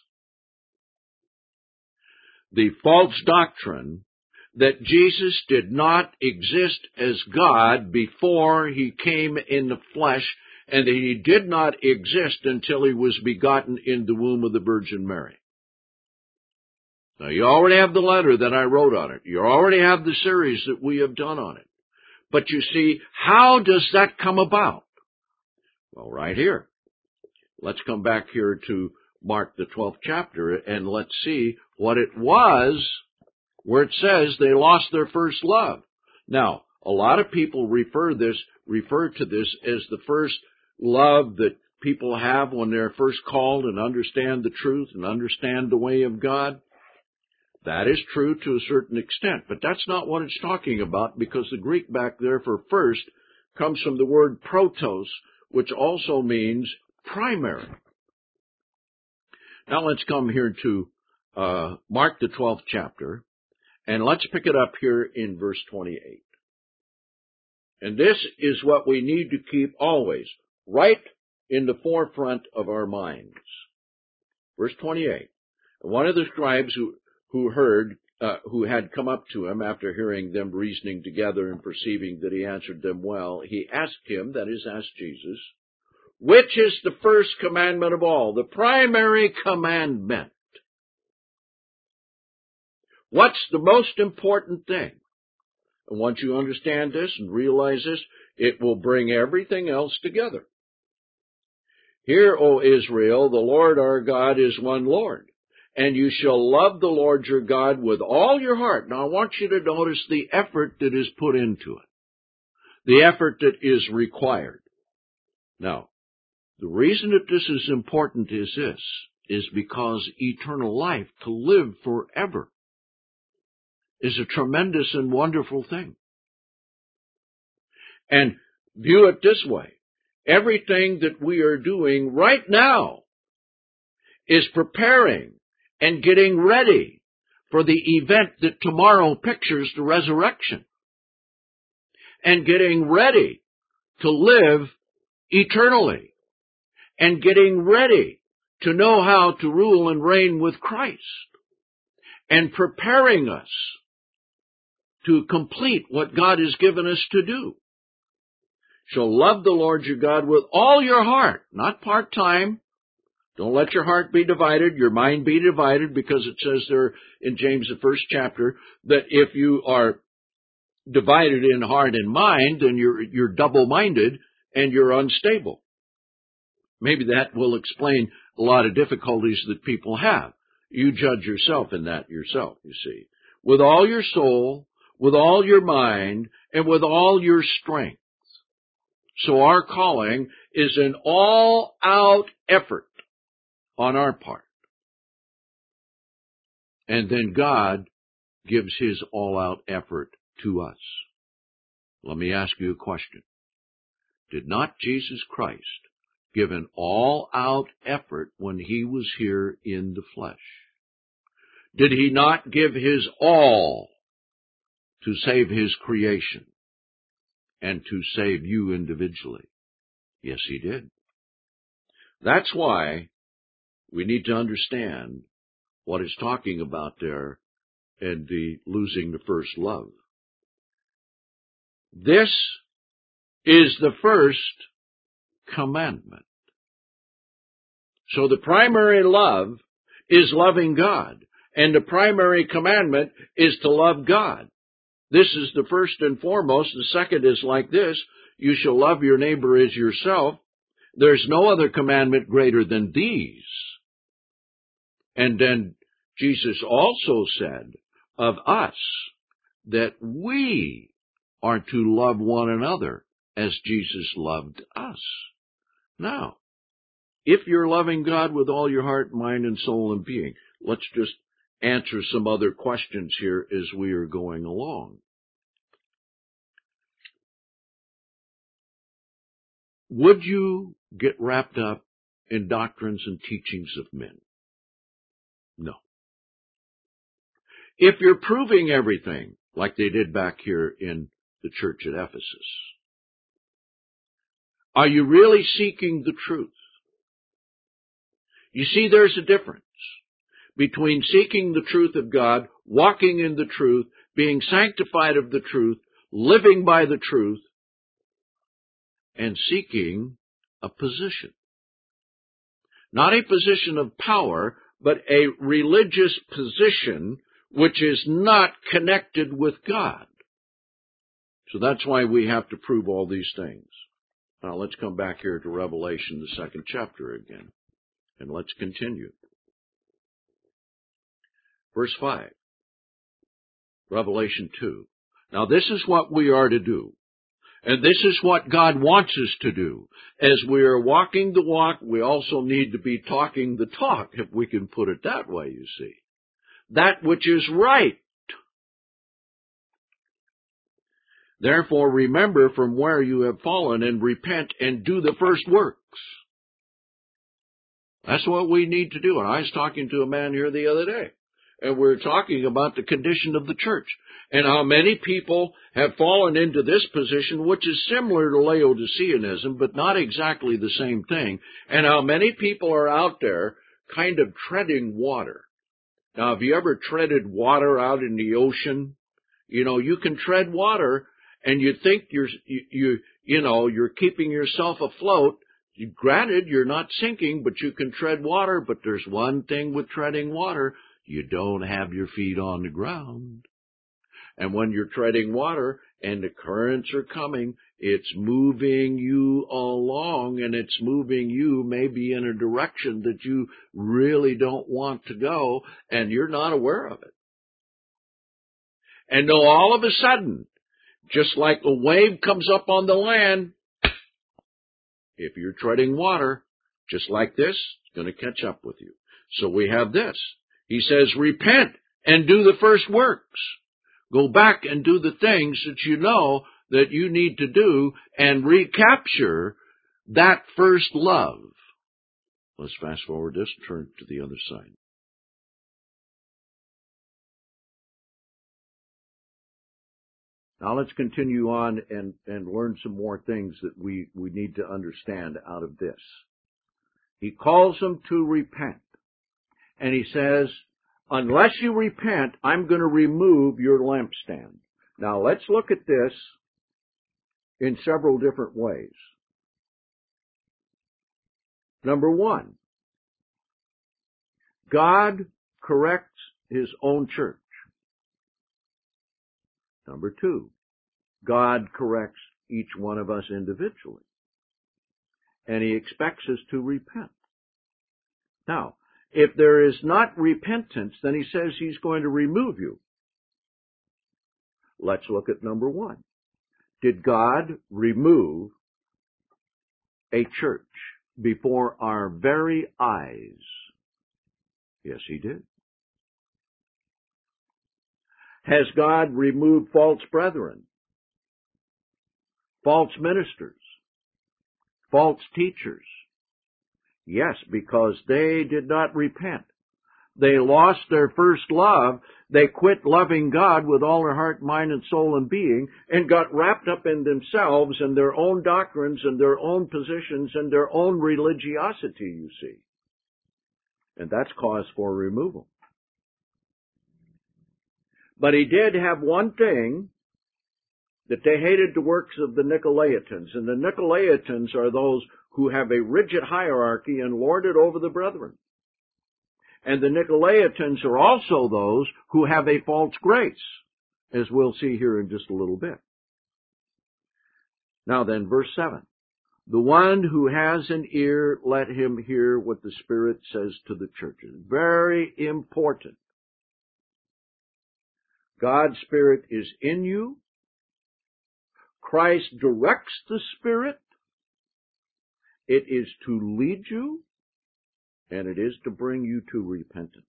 The false doctrine that Jesus did not exist as God before He came in the flesh, and that He did not exist until He was begotten in the womb of the Virgin Mary. Now, you already have the letter that I wrote on it. You already have the series that we have done on it. But you see, how does that come about? Well, right here. Let's come back here to Mark, the twelfth chapter, and let's see what it was where it says they lost their first love. Now, a lot of people refer this, refer to this as the first love that people have when they're first called and understand the truth and understand the way of God. That is true to a certain extent, but that's not what it's talking about, because the Greek back there for first comes from the word protos, which also means primary. Now let's come here to uh, Mark, the twelfth chapter, and let's pick it up here in verse twenty-eight. And this is what we need to keep always right in the forefront of our minds. Verse twenty-eight. One of the scribes who who heard, uh, who had come up to him after hearing them reasoning together and perceiving that he answered them well, he asked him, that is, asked Jesus, which is the first commandment of all, the primary commandment? What's the most important thing? And once you understand this and realize this, it will bring everything else together. Hear, O Israel, the Lord our God is one Lord. And you shall love the Lord your God with all your heart. Now I want you to notice the effort that is put into it. The effort that is required. Now, the reason that this is important is this, is because eternal life, to live forever, is a tremendous and wonderful thing. And view it this way. Everything that we are doing right now is preparing and getting ready for the event that tomorrow pictures, the resurrection, and getting ready to live eternally, and getting ready to know how to rule and reign with Christ, and preparing us to complete what God has given us to do. Shall love the Lord your God with all your heart, not part-time. Don't let your heart be divided, your mind be divided, because it says there in James, the first chapter, that if you are divided in heart and mind, then you're, you're double-minded and you're unstable. Maybe that will explain a lot of difficulties that people have. You judge yourself in that yourself, you see. With all your soul, with all your mind, and with all your strength. So our calling is an all-out effort on our part. And then God gives his all-out effort to us. Let me ask you a question. Did not Jesus Christ give an all-out effort when he was here in the flesh? Did he not give his all to save his creation and to save you individually? Yes, he did. That's why we need to understand what it's talking about there and the losing the first love. This is the first commandment. So the primary love is loving God, and the primary commandment is to love God. This is the first and foremost. The second is like this: you shall love your neighbor as yourself. There's no other commandment greater than these. And then Jesus also said of us that we are to love one another as Jesus loved us. Now, if you're loving God with all your heart, mind, and soul and being, let's just answer some other questions here as we are going along. Would you get wrapped up in doctrines and teachings of men? No. If you're proving everything, like they did back here in the church at Ephesus, are you really seeking the truth? You see, there's a difference between seeking the truth of God, walking in the truth, being sanctified of the truth, living by the truth, and seeking a position. Not a position of power, but a religious position which is not connected with God. So that's why we have to prove all these things. Now let's come back here to Revelation, the second chapter again, and let's continue. Verse five, Revelation two. Now this is what we are to do. And this is what God wants us to do. As we are walking the walk, we also need to be talking the talk, if we can put it that way, you see. That which is right. Therefore, remember from where you have fallen and repent and do the first works. That's what we need to do. And I was talking to a man here the other day, and we were talking about the condition of the church and how many people have fallen into this position, which is similar to Laodiceanism, but not exactly the same thing, and how many people are out there kind of treading water. Now, have you ever treaded water out in the ocean? You know, you can tread water, and you think you're, you, you, you know, you're keeping yourself afloat. Granted, you're not sinking, but you can tread water. But there's one thing with treading water: you don't have your feet on the ground. And when you're treading water and the currents are coming, it's moving you along, and it's moving you maybe in a direction that you really don't want to go, and you're not aware of it. And though all of a sudden, just like a wave comes up on the land, if you're treading water, just like this, it's going to catch up with you. So we have this. He says, repent and do the first works. Go back and do the things that you know that you need to do and recapture that first love. Let's fast forward this and turn to the other side. Now let's continue on and, and learn some more things that we, we need to understand out of this. He calls them to repent. And he says, unless you repent, I'm going to remove your lampstand. Now let's look at this in several different ways. Number one, God corrects his own church. Number two, God corrects each one of us individually. And he expects us to repent. Now, if there is not repentance, then he says he's going to remove you. Let's look at number one. Did God remove a church before our very eyes? Yes, he did. Has God removed false brethren, false ministers, false teachers? Yes, because they did not repent. They lost their first love. They quit loving God with all their heart, mind, and soul and being, and got wrapped up in themselves and their own doctrines and their own positions and their own religiosity, you see. And that's cause for removal. But he did have one thing, that they hated the works of the Nicolaitans. And the Nicolaitans are those who have a rigid hierarchy and lord it over the brethren. And the Nicolaitans are also those who have a false grace, as we'll see here in just a little bit. Now then, verse seven. The one who has an ear, let him hear what the Spirit says to the churches. Very important. God's Spirit is in you. Christ directs the Spirit. It is to lead you, and it is to bring you to repentance.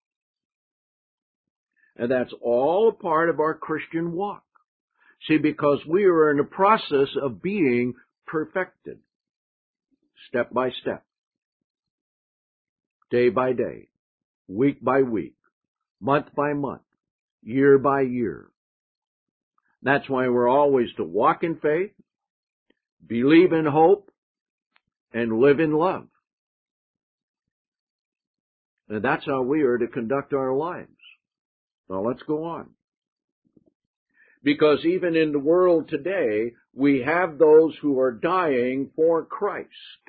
And that's all a part of our Christian walk. See, because we are in the process of being perfected, step by step, day by day, week by week, month by month, year by year. That's why we're always to walk in faith, believe in hope, and live in love. And that's how we are to conduct our lives. Now let's go on. Because even in the world today, we have those who are dying for Christ.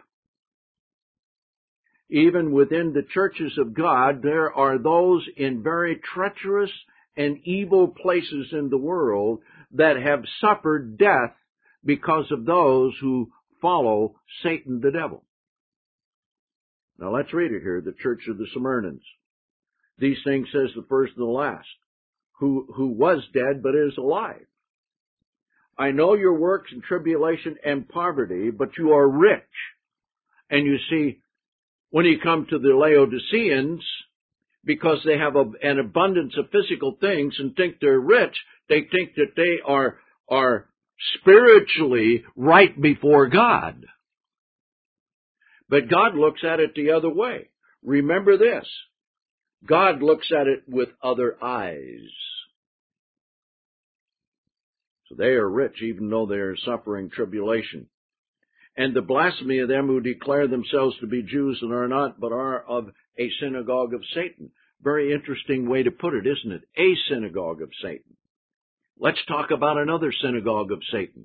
Even within the churches of God, there are those in very treacherous and evil places in the world that have suffered death because of those who follow Satan the devil. Now let's read it here, the church of the Smyrnans. These things says the first and the last, who, who was dead but is alive. I know your works and tribulation and poverty, but you are rich. And you see, when you come to the Laodiceans, because they have a, an abundance of physical things and think they're rich, they think that they are, are spiritually right before God. But God looks at it the other way. Remember this. God looks at it with other eyes. So they are rich even though they are suffering tribulation. And the blasphemy of them who declare themselves to be Jews and are not, but are of a synagogue of Satan. Very interesting way to put it, isn't it? A synagogue of Satan. Let's talk about another synagogue of Satan.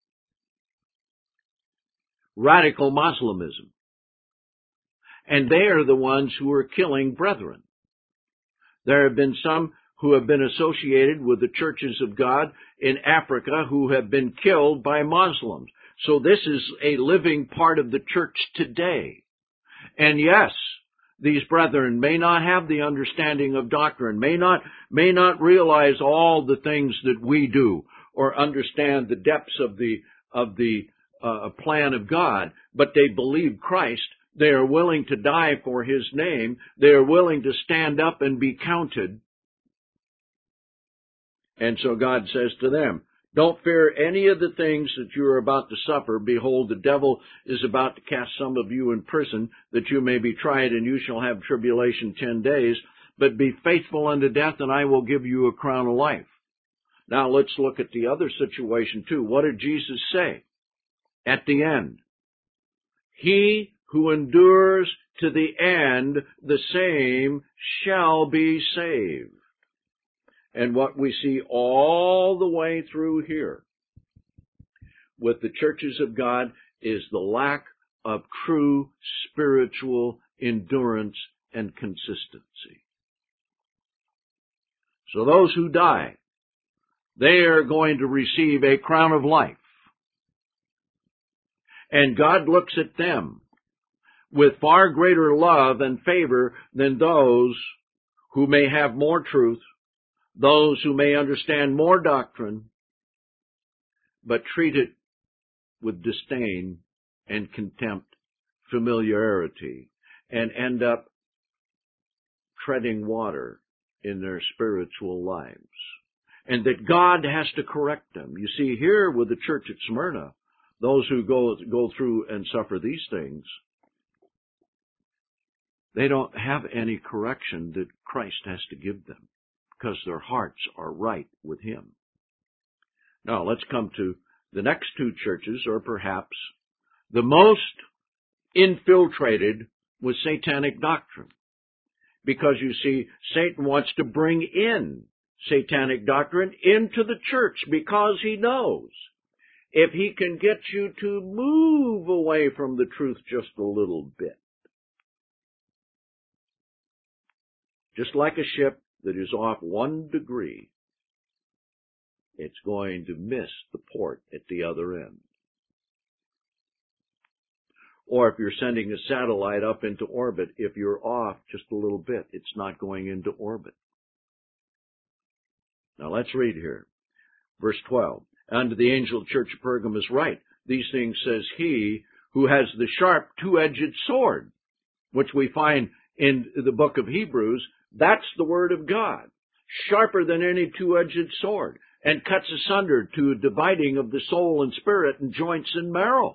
Radical Muslimism. And they are the ones who are killing brethren. There have been some who have been associated with the churches of God in Africa who have been killed by Muslims. So this is a living part of the church today. And yes, these brethren may not have the understanding of doctrine, may not, may not realize all the things that we do, or understand the depths of the, of the uh, plan of God, but they believe Christ. They are willing to die for His name. They are willing to stand up and be counted. And so God says to them, Don't fear any of the things that you are about to suffer. Behold, the devil is about to cast some of you in prison, that you may be tried, and you shall have tribulation ten days. But be faithful unto death, and I will give you a crown of life. Now let's look at the other situation too. What did Jesus say at the end? He who endures to the end, the same shall be saved. And what we see all the way through here with the churches of God is the lack of true spiritual endurance and consistency. So those who die, they are going to receive a crown of life. And God looks at them with far greater love and favor than those who may have more truth, those who may understand more doctrine, but treat it with disdain and contempt, familiarity, and end up treading water in their spiritual lives. And that God has to correct them. You see, here with the church at Smyrna, those who go, go through and suffer these things, they don't have any correction that Christ has to give them, because their hearts are right with Him. Now, let's come to the next two churches, or perhaps the most infiltrated with satanic doctrine. Because, you see, Satan wants to bring in satanic doctrine into the church, because he knows if he can get you to move away from the truth just a little bit, just like a ship that is off one degree, it's going to miss the port at the other end. Or if you're sending a satellite up into orbit, if you're off just a little bit, it's not going into orbit. Now let's read here. Verse twelve. Unto the angel of the church of Pergamos write, these things says he who has the sharp two-edged sword, which we find in the book of Hebrews. That's the word of God, sharper than any two-edged sword, and cuts asunder to dividing of the soul and spirit and joints and marrow,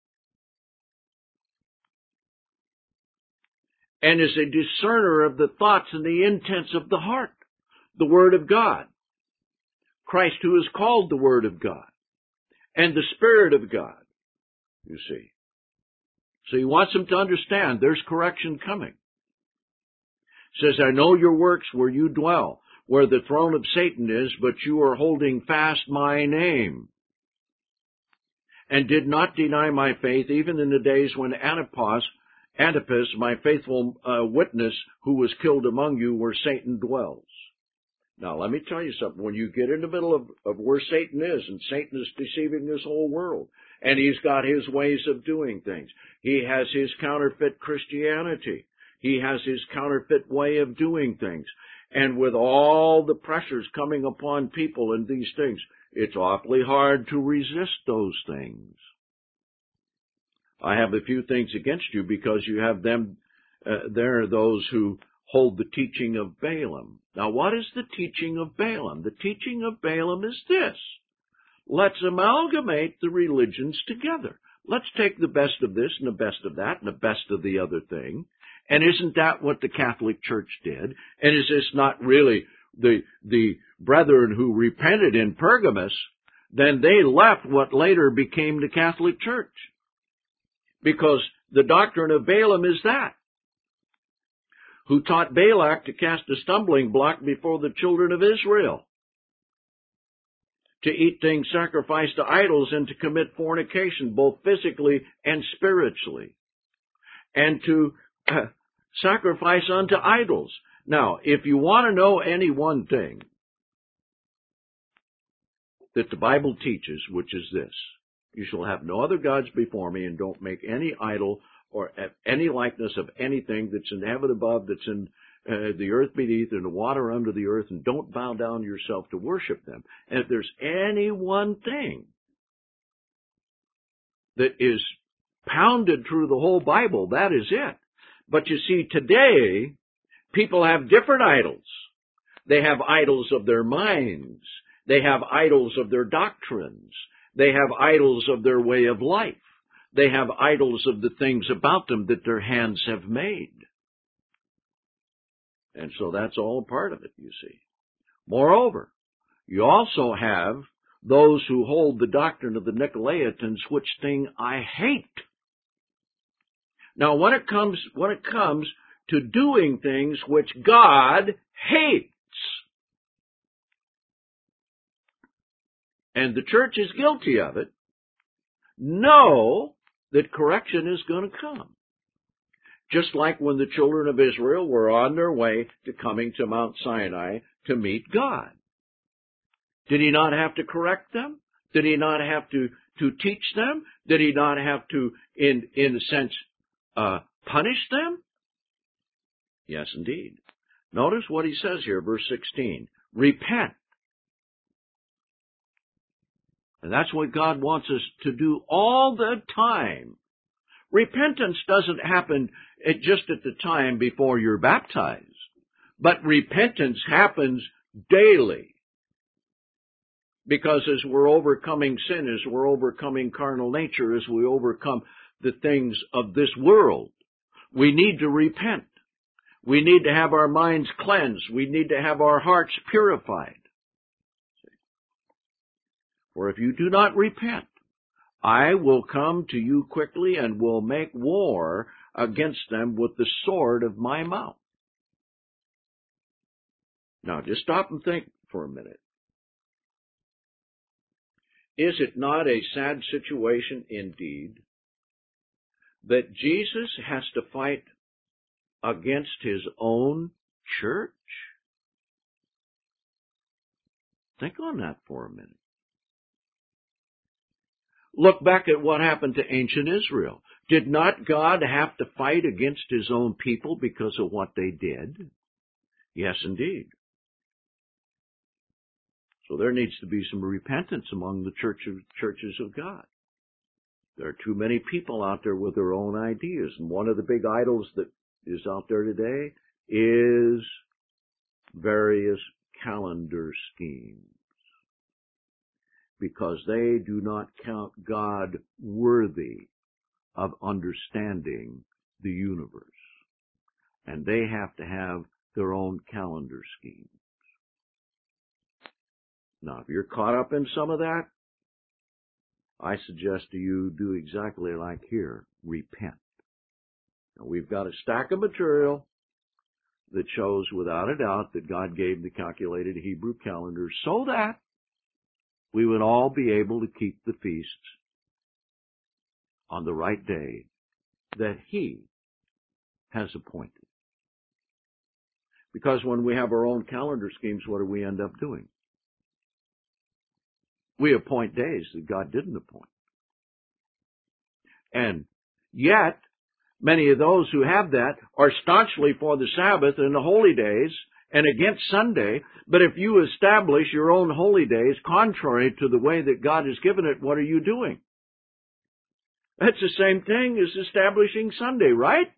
and is a discerner of the thoughts and the intents of the heart. The word of God, Christ who is called the word of God, and the Spirit of God, you see. So he wants them to understand there's correction coming. Says, I know your works where you dwell, where the throne of Satan is, but you are holding fast my name, and did not deny my faith, even in the days when Antipas, Antipas, my faithful uh, witness, who was killed among you, where Satan dwells. Now, let me tell you something. When you get in the middle of, of where Satan is, and Satan is deceiving this whole world, and he's got his ways of doing things. He has his counterfeit Christianity. He has his counterfeit way of doing things. And with all the pressures coming upon people and these things, it's awfully hard to resist those things. I have a few things against you because you have them, uh, there are those who hold the teaching of Balaam. Now, what is the teaching of Balaam? The teaching of Balaam is this. Let's amalgamate the religions together. Let's take the best of this and the best of that and the best of the other thing. And isn't that what the Catholic Church did? And is this not really the, the brethren who repented in Pergamos? Then they left what later became the Catholic Church. Because the doctrine of Balaam is that, who taught Balak to cast a stumbling block before the children of Israel, to eat things sacrificed to idols and to commit fornication, both physically and spiritually, and to uh, sacrifice unto idols. Now, if you want to know any one thing that the Bible teaches, which is this, you shall have no other gods before me, and don't make any idol or any likeness of anything that's in heaven above, that's in uh, the earth beneath, and the water under the earth, and don't bow down yourself to worship them. And if there's any one thing that is pounded through the whole Bible, that is it. But you see, today, people have different idols. They have idols of their minds. They have idols of their doctrines. They have idols of their way of life. They have idols of the things about them that their hands have made. And so that's all a part of it, you see. Moreover, you also have those who hold the doctrine of the Nicolaitans, which thing I hate. Now, when it comes, when it comes to doing things which God hates, and the church is guilty of it, know that correction is going to come. Just like when the children of Israel were on their way to coming to Mount Sinai to meet God. Did he not have to correct them? Did he not have to, to teach them? Did he not have to, in, in a sense, uh, punish them? Yes, indeed. Notice what he says here, verse sixteen. Repent. And that's what God wants us to do all the time. Repentance doesn't happen at just at the time before you're baptized, but repentance happens daily. Because as we're overcoming sin, as we're overcoming carnal nature, as we overcome the things of this world, we need to repent. We need to have our minds cleansed. We need to have our hearts purified. For if you do not repent, I will come to you quickly and will make war against them with the sword of my mouth. Now, just stop and think for a minute. Is it not a sad situation indeed that Jesus has to fight against his own church? Think on that for a minute. Look back at what happened to ancient Israel. Did not God have to fight against his own people because of what they did? Yes, indeed. So there needs to be some repentance among the church of, churches of God. There are too many people out there with their own ideas. And one of the big idols that is out there today is various calendar schemes. Because they do not count God worthy of understanding the universe. And they have to have their own calendar schemes. Now, if you're caught up in some of that, I suggest to you do exactly like here. Repent. Now, we've got a stack of material that shows without a doubt that God gave the calculated Hebrew calendar so that we would all be able to keep the feasts on the right day that he has appointed. Because when we have our own calendar schemes, what do we end up doing? We appoint days that God didn't appoint. And yet, many of those who have that are staunchly for the Sabbath and the holy days and against Sunday. But if you establish your own holy days contrary to the way that God has given it, what are you doing? That's the same thing as establishing Sunday, right?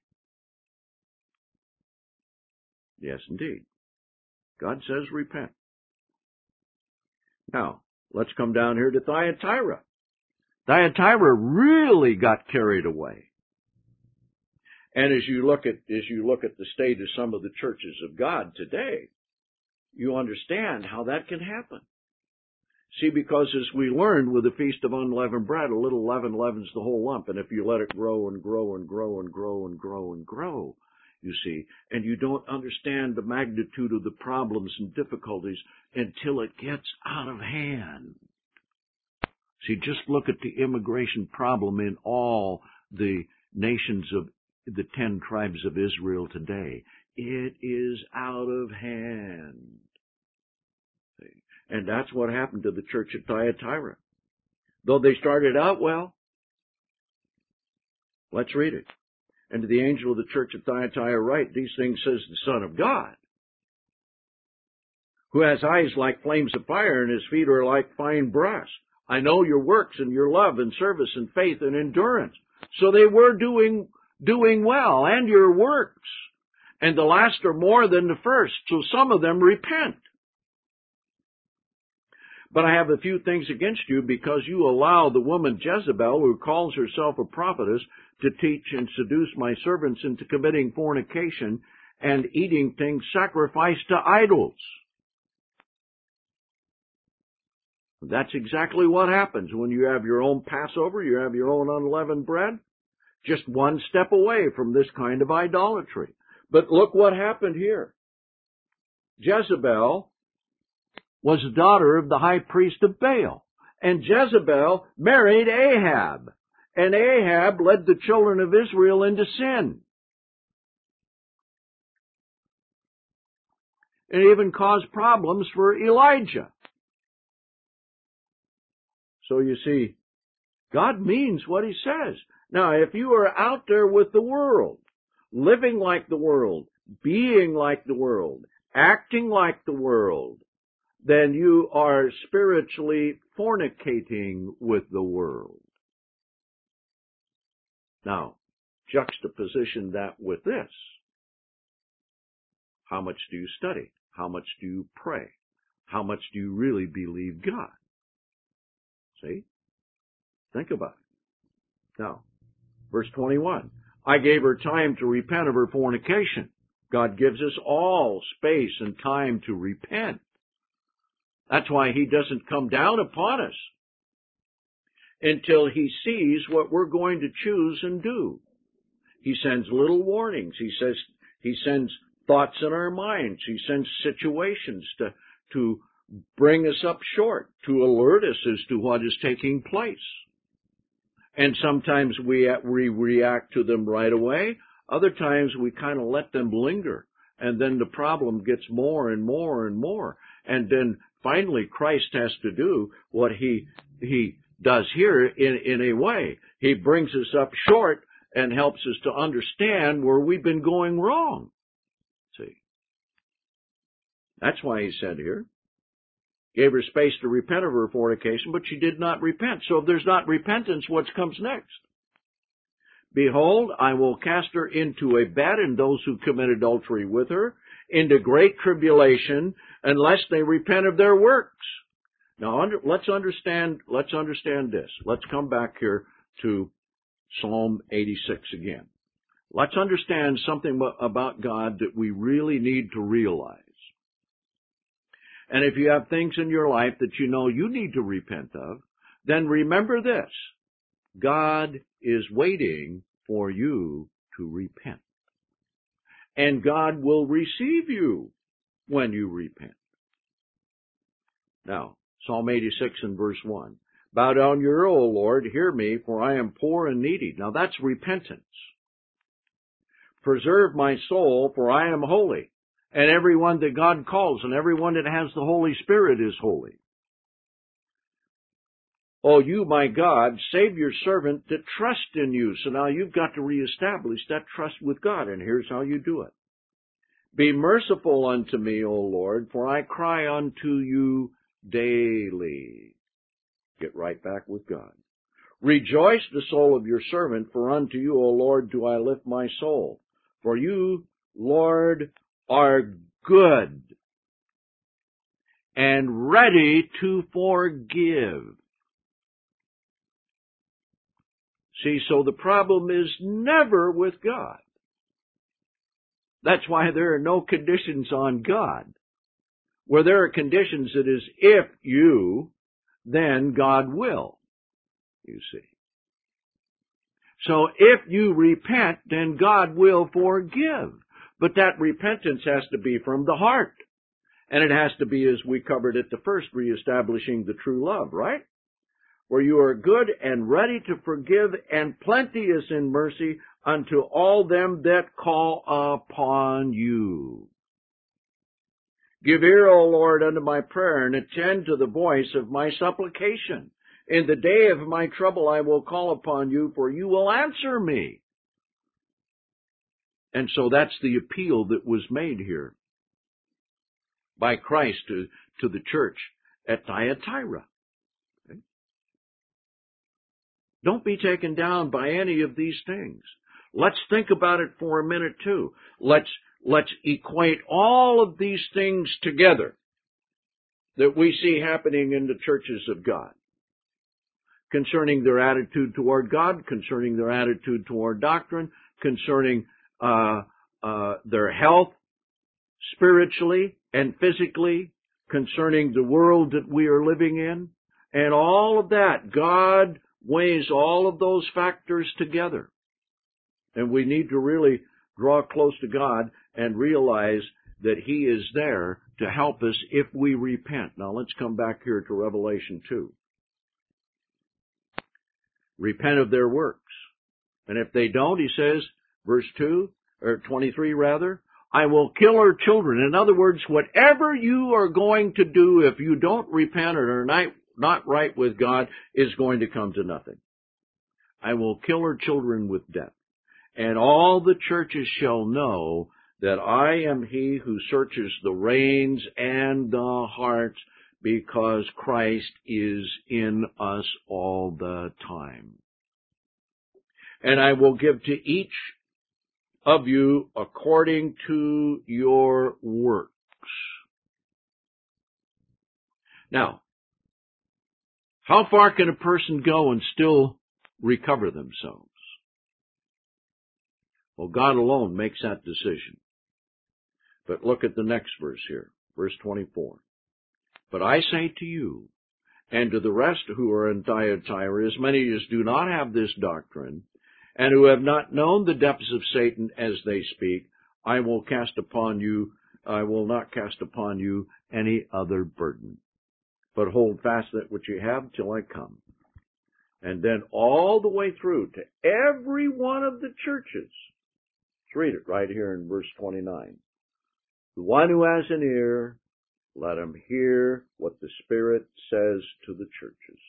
Yes, indeed. God says repent. Now, let's come down here to Thyatira. Thyatira really got carried away. And as you look at, as you look at the state of some of the churches of God today, you understand how that can happen. See, because as we learned with the Feast of Unleavened Bread, a little leaven leavens the whole lump. And if you let it grow and grow and grow and grow and grow and grow, you see, and you don't understand the magnitude of the problems and difficulties until it gets out of hand. See, just look at the immigration problem in all the nations of the ten tribes of Israel today. It is out of hand. See? And that's what happened to the church at Thyatira. Though they started out well. Let's read it. And to the angel of the church at Thyatira write, these things says the Son of God, who has eyes like flames of fire and his feet are like fine brass. I know your works and your love and service and faith and endurance. So they were doing doing well, and your works. And the last are more than the first, so some of them repent. But I have a few things against you, because you allow the woman Jezebel, who calls herself a prophetess, to teach and seduce my servants into committing fornication and eating things sacrificed to idols. That's exactly what happens when you have your own Passover, you have your own unleavened bread. Just one step away from this kind of idolatry. But look what happened here. Jezebel was the daughter of the high priest of Baal. And Jezebel married Ahab. And Ahab led the children of Israel into sin. It even caused problems for Elijah. So you see, God means what He says. Now, if you are out there with the world, living like the world, being like the world, acting like the world, then you are spiritually fornicating with the world. Now, juxtaposition that with this. How much do you study? How much do you pray? How much do you really believe God? See? Think about it. Now, verse twenty-one. I gave her time to repent of her fornication. God gives us all space and time to repent. That's why He doesn't come down upon us until He sees what we're going to choose and do. He sends little warnings. He says, He sends thoughts in our minds. He sends situations to, to bring us up short, to alert us as to what is taking place. And sometimes we, we react to them right away. Other times we kind of let them linger. And then the problem gets more and more and more. And then finally Christ has to do what He, he does here in, in a way. He brings us up short and helps us to understand where we've been going wrong. See? That's why He said here, gave her space to repent of her fornication, but she did not repent. So if there's not repentance, what comes next? Behold, I will cast her into a bed, and those who commit adultery with her, into great tribulation, unless they repent of their works. Now, under, let's understand, let's understand this. Let's come back here to Psalm eighty-six again. Let's understand something about God that we really need to realize. And if you have things in your life that you know you need to repent of, then remember this. God is waiting for you to repent. And God will receive you when you repent. Now, Psalm eighty-six and verse one. Bow down your ear, O Lord, hear me, for I am poor and needy. Now that's repentance. Preserve my soul, for I am holy. And everyone that God calls and everyone that has the Holy Spirit is holy. O you, my God, save your servant that trusts in you. So now you've got to reestablish that trust with God, and here's how you do it. Be merciful unto me, O Lord, for I cry unto you daily. Get right back with God. Rejoice the soul of your servant, for unto you, O Lord, do I lift my soul. For you, Lord, are good and ready to forgive. See, so the problem is never with God. That's why there are no conditions on God. Where there are conditions, it is if you, then God will, you see. So if you repent, then God will forgive. But that repentance has to be from the heart. And it has to be, as we covered at the first, reestablishing the true love, right? Where you are good and ready to forgive, and plenteous in mercy unto all them that call upon you. Give ear, O Lord, unto my prayer, and attend to the voice of my supplication. In the day of my trouble I will call upon you, for you will answer me. And so that's the appeal that was made here by Christ to, to the church at Thyatira. Okay? Don't be taken down by any of these things. Let's think about it for a minute too. Let's, let's equate all of these things together. that we see happening in the churches of God concerning their attitude toward God, concerning their attitude toward doctrine, concerning uh, uh, their health spiritually and physically, concerning the world that we are living in, and all of that. God weighs all of those factors together. And we need to really draw close to God and realize that He is there to help us if we repent. Now let's come back here to Revelation two. Repent of their works. And if they don't, he says, verse two, or twenty-three rather, I will kill her children. In other words, whatever you are going to do, if you don't repent or are not, not right with God, is going to come to nothing. I will kill her children with death. And all the churches shall know that I am He who searches the reins and the hearts, because Christ is in us all the time. And I will give to each of you according to your works. Now, how far can a person go and still recover themselves? Well, God alone makes that decision. But look at the next verse here, verse twenty-four. But I say to you, and to the rest who are in Thyatira, as many as do not have this doctrine, and who have not known the depths of Satan as they speak, I will cast upon you, I will not cast upon you any other burden. But hold fast that which you have till I come. And then all the way through to every one of the churches. Let's read it right here in verse twenty-nine. The one who has an ear, let him hear what the Spirit says to the churches.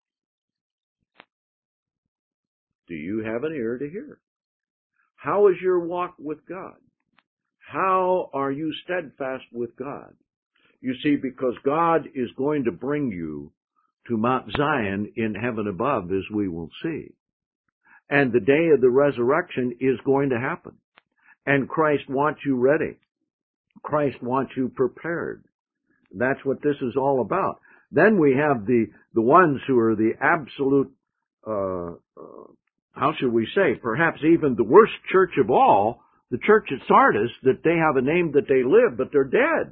Do you have an ear to hear? How is your walk with God? How are you steadfast with God? You see, because God is going to bring you to Mount Zion in heaven above, as we will see. And the day of the resurrection is going to happen. And Christ wants you ready. Christ wants you prepared. That's what this is all about. Then we have the, the ones who are the absolute, uh, uh, how should we say, perhaps even the worst church of all, the church at Sardis, that they have a name that they live, but they're dead.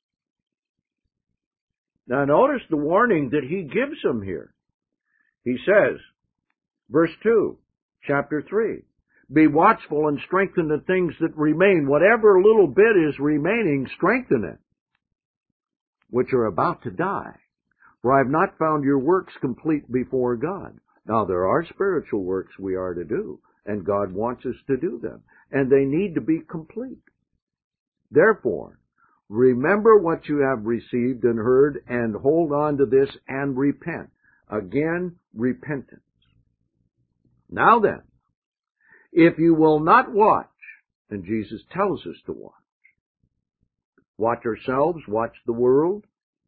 Now notice the warning that he gives them here. He says, verse two, chapter three, be watchful and strengthen the things that remain. Whatever little bit is remaining, strengthen it, which are about to die. For I have not found your works complete before God. Now there are spiritual works we are to do, and God wants us to do them, and they need to be complete. Therefore, remember what you have received and heard, and hold on to this and repent. Again, repentance. Now then, if you will not watch, and Jesus tells us to watch, watch ourselves, watch the world,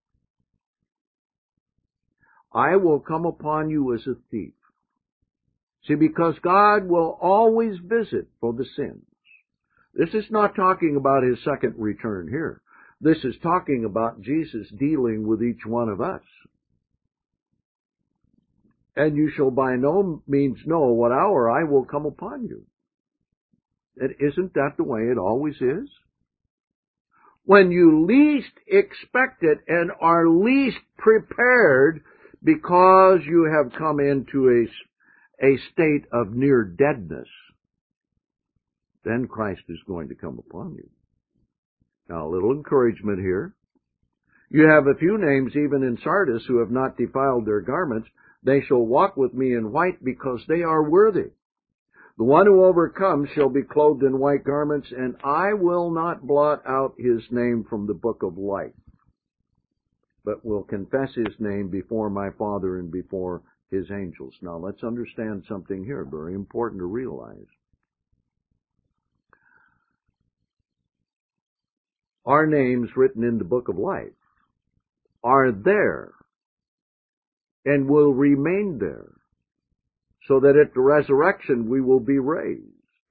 I will come upon you as a thief. See, because God will always visit for the sins. This is not talking about His second return here. This is talking about Jesus dealing with each one of us. And you shall by no means know what hour I will come upon you. And isn't that the way it always is? When you least expect it and are least prepared, because you have come into a, a state of near deadness, then Christ is going to come upon you. Now, a little encouragement here. You have a few names even in Sardis who have not defiled their garments. They shall walk with me in white, because they are worthy. The one who overcomes shall be clothed in white garments, and I will not blot out his name from the book of life, but will confess his name before my Father and before his angels. Now let's understand something here, very important to realize. Our names written in the book of life are there and will remain there, so that at the resurrection we will be raised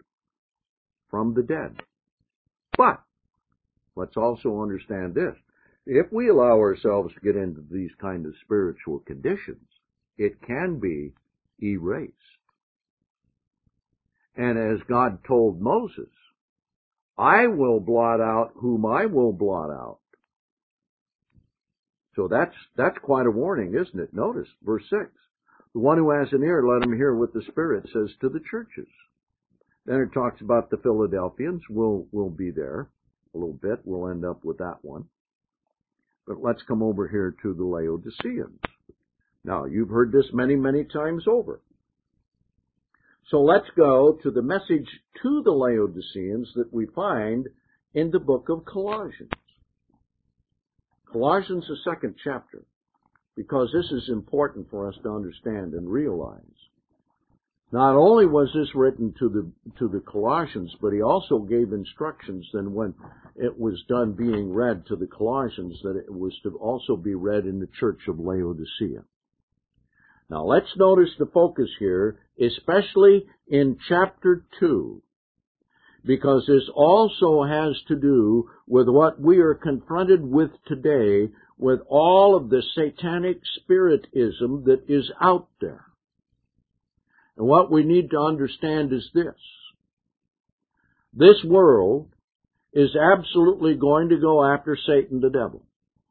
from the dead. But let's also understand this. If we allow ourselves to get into these kind of spiritual conditions, it can be erased. And as God told Moses, I will blot out whom I will blot out. So that's, that's quite a warning, isn't it? Notice, verse six. The one who has an ear, let him hear what the Spirit says to the churches. Then it talks about the Philadelphians. We'll, we'll be there a little bit. We'll end up with that one. But let's come over here to the Laodiceans. Now, you've heard this many, many times over. So let's go to the message to the Laodiceans that we find in the book of Colossians. Colossians, the second chapter, because this is important for us to understand and realize. Not only was this written to the to the Colossians, but he also gave instructions then when it was done being read to the Colossians that it was to also be read in the church of Laodicea. Now let's notice the focus here, especially in chapter two, because this also has to do with what we are confronted with today, with all of the satanic spiritism that is out there. And what we need to understand is this. This world is absolutely going to go after Satan the devil.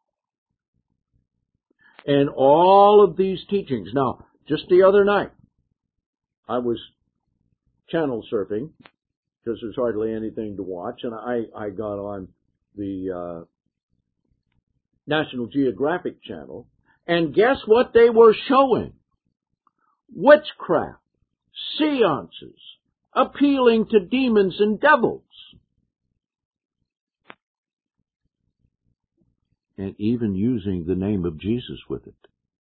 And all of these teachings. Now, just the other night, I was channel surfing, because there's hardly anything to watch, and I, I got on the uh, National Geographic channel, and guess what they were showing? Witchcraft, seances, appealing to demons and devils. And even using the name of Jesus with it.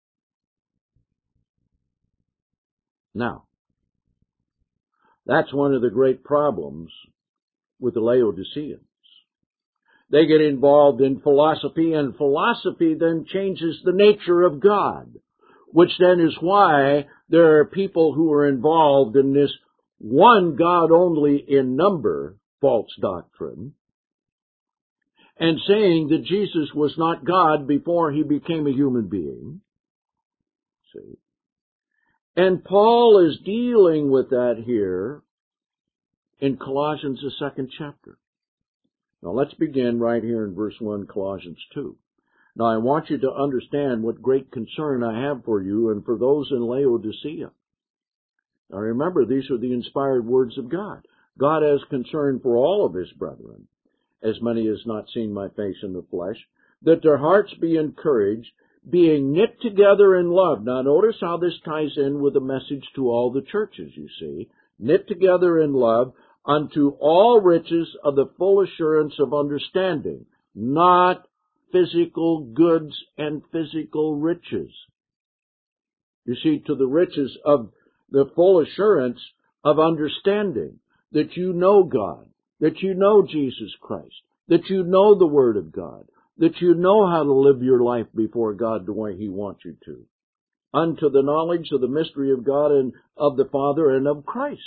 Now, that's one of the great problems with the Laodiceans. They get involved in philosophy, and philosophy then changes the nature of God, which then is why there are people who are involved in this one God only in number false doctrine, and saying that Jesus was not God before he became a human being. See? And Paul is dealing with that here in Colossians, the second chapter. Now let's begin right here in verse one, Colossians two. Now I want you to understand what great concern I have for you and for those in Laodicea. Now remember, these are the inspired words of God. God has concern for all of his brethren, as many as not seen my face in the flesh, that their hearts be encouraged, being knit together in love. Now notice how this ties in with the message to all the churches, you see. Knit together in love unto all riches of the full assurance of understanding, not physical goods and physical riches. You see, to the riches of the full assurance of understanding, that you know God, that you know Jesus Christ, that you know the Word of God, that you know how to live your life before God the way he wants you to, unto the knowledge of the mystery of God and of the Father and of Christ.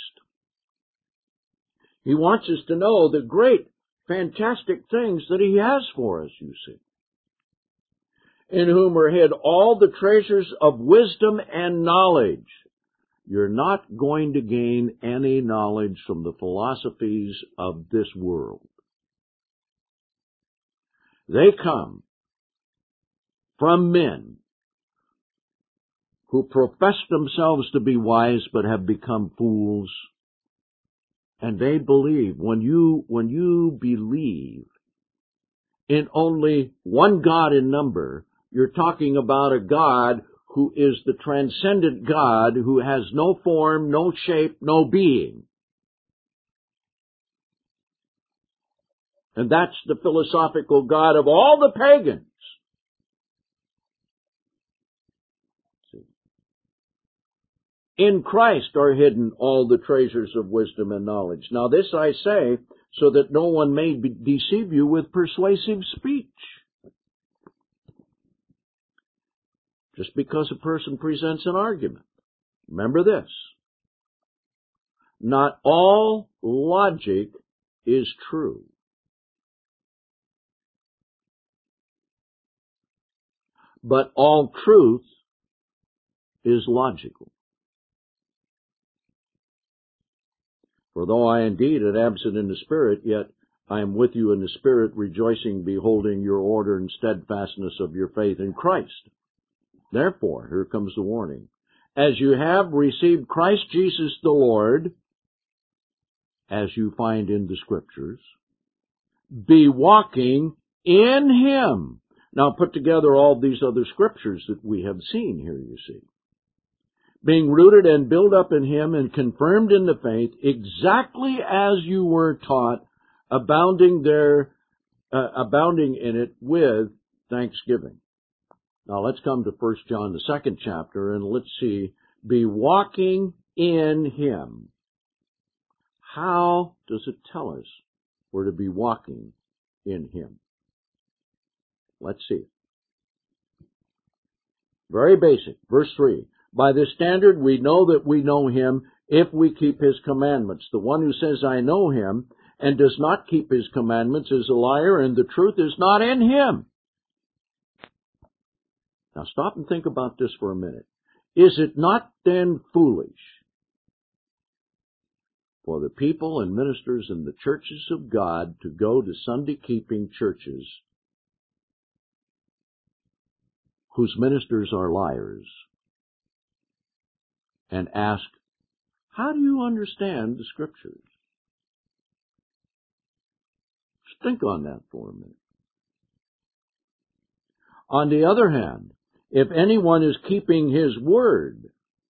He wants us to know the great, fantastic things that he has for us, you see. In whom are hid all the treasures of wisdom and knowledge. You're not going to gain any knowledge from the philosophies of this world. They come from men who profess themselves to be wise but have become fools. And they believe, when you, when you believe in only one God in number, you're talking about a God who is the transcendent God, who has no form, no shape, no being. And that's the philosophical God of all the pagans. See? In Christ are hidden all the treasures of wisdom and knowledge. Now this I say, so that no one may be deceive you with persuasive speech. Just because a person presents an argument. Remember this. Not all logic is true. but all truth is logical. For though I indeed am absent in the spirit, yet I am with you in the spirit, rejoicing, beholding your order and steadfastness of your faith in Christ. Therefore, here comes the warning. As you have received Christ Jesus the Lord, as you find in the Scriptures, be walking in Him. Now put together all these other Scriptures that we have seen here, you see. Being rooted and built up in Him and confirmed in the faith, exactly as you were taught, abounding there, uh, abounding in it with thanksgiving. Now let's come to First John, the second chapter, and let's see, be walking in Him. How does it tell us we're to be walking in Him? Let's see. Very basic. Verse three. By this standard we know that we know Him if we keep His commandments. The one who says, I know Him, and does not keep His commandments is a liar, and the truth is not in him. Now stop and think about this for a minute. Is it not then foolish for the people and ministers in the churches of God to go to Sunday-keeping churches whose ministers are liars and ask, how do you understand the Scriptures? Just think on that for a minute. On the other hand, if anyone is keeping His word,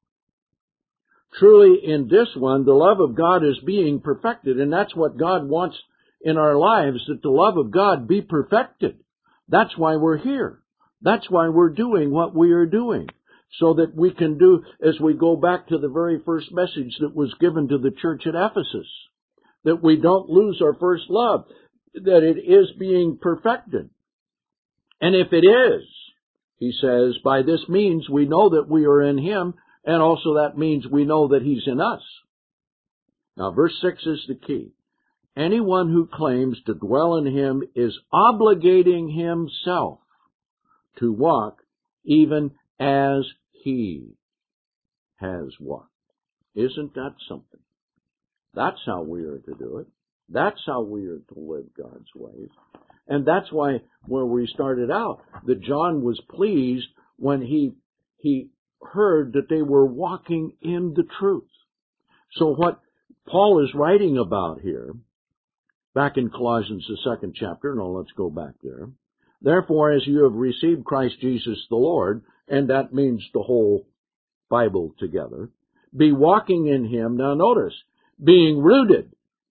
truly in this one the love of God is being perfected, and that's what God wants in our lives, that the love of God be perfected. That's why we're here. That's why we're doing what we are doing, so that we can do, as we go back to the very first message that was given to the church at Ephesus, that we don't lose our first love, that it is being perfected. And if it is, he says, by this means we know that we are in Him, and also that means we know that He's in us. Now verse six is the key. Anyone who claims to dwell in Him is obligating himself to walk even as He has walked. Isn't that something? That's how we are to do it. That's how we are to live God's ways. And that's why, where we started out, that John was pleased when he he heard that they were walking in the truth. So what Paul is writing about here, back in Colossians, the second chapter, no, let's go back there. Therefore, as you have received Christ Jesus the Lord, and that means the whole Bible together, be walking in Him. Now notice, being rooted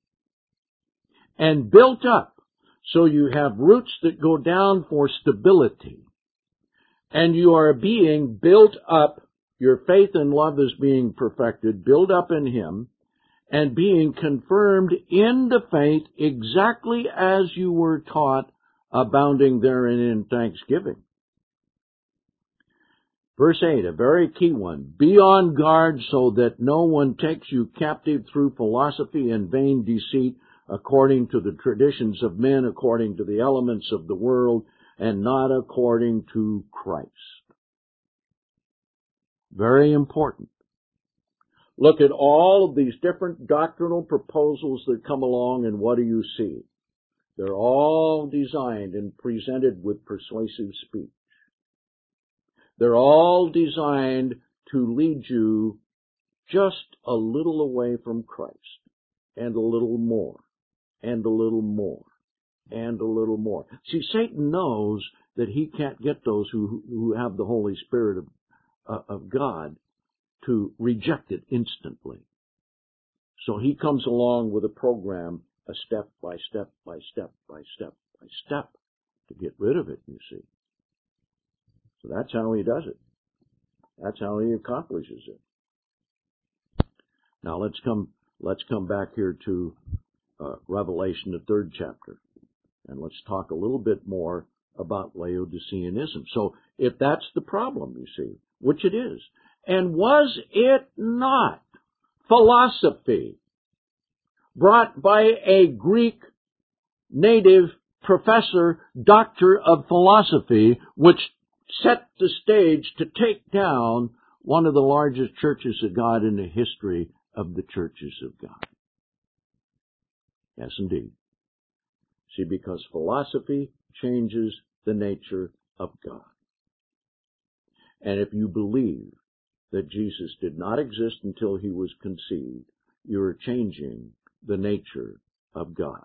and built up. So you have roots that go down for stability. And you are being built up. Your faith and love is being perfected, built up in Him, and being confirmed in the faith exactly as you were taught, abounding therein in thanksgiving. Verse eight, a very key one. Be on guard so that no one takes you captive through philosophy and vain deceit, according to the traditions of men, according to the elements of the world, and not according to Christ. Very important. Look at all of these different doctrinal proposals that come along, and what do you see? They're all designed and presented with persuasive speech. They're all designed to lead you just a little away from Christ, and a little more, and a little more, and a little more. See, Satan knows that he can't get those who who have the Holy Spirit of, uh, of God to reject it instantly. So he comes along with a program, a step by step by step by step by step, to get rid of it, you see. So that's how he does it. That's how he accomplishes it. Now let's come let's come back here to uh, Revelation, the third chapter, and let's talk a little bit more about Laodiceanism. So if that's the problem, you see, which it is, and was it not philosophy brought by a Greek native professor, doctor of philosophy, which set the stage to take down one of the largest churches of God in the history of the churches of God. Yes, indeed. See, because philosophy changes the nature of God. And if you believe that Jesus did not exist until he was conceived, you are changing the nature of God.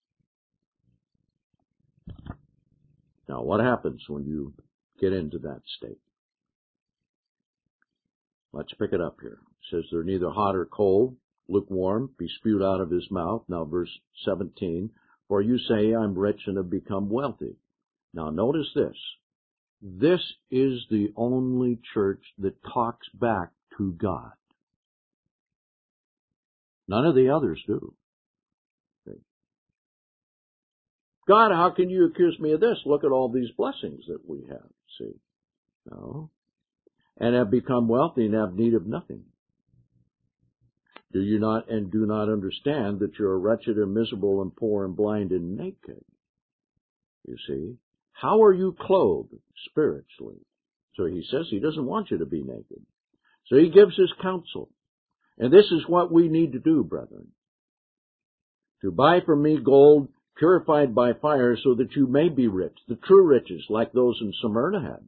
Now, what happens when you get into that state? Let's pick it up here. It says they're neither hot or cold, lukewarm, be spewed out of his mouth. Now, verse seventeen, for you say, I'm rich and have become wealthy. Now, notice this. This is the only church that talks back to God. None of the others do. God, how can you accuse me of this? Look at all these blessings that we have. See? No. And have become wealthy and have need of nothing. Do you not and do not understand that you are wretched and miserable and poor and blind and naked? You see? How are you clothed spiritually? So he says he doesn't want you to be naked. So he gives his counsel. And this is what we need to do, brethren. To buy from me gold purified by fire so that you may be rich, the true riches like those in Smyrna had.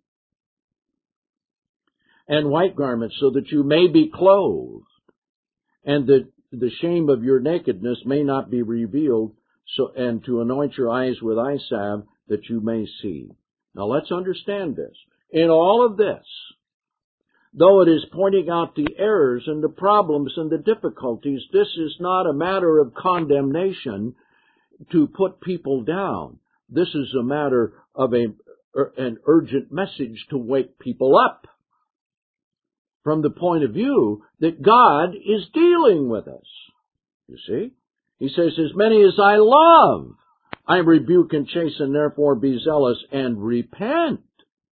And white garments so that you may be clothed, and that the shame of your nakedness may not be revealed, so and to anoint your eyes with eye salve that you may see. Now let's understand this. In all of this, though it is pointing out the errors and the problems and the difficulties, this is not a matter of condemnation to put people down. This is a matter of a, an urgent message to wake people up from the point of view that God is dealing with us. You see? He says, as many as I love, I rebuke and chasten, therefore be zealous and repent.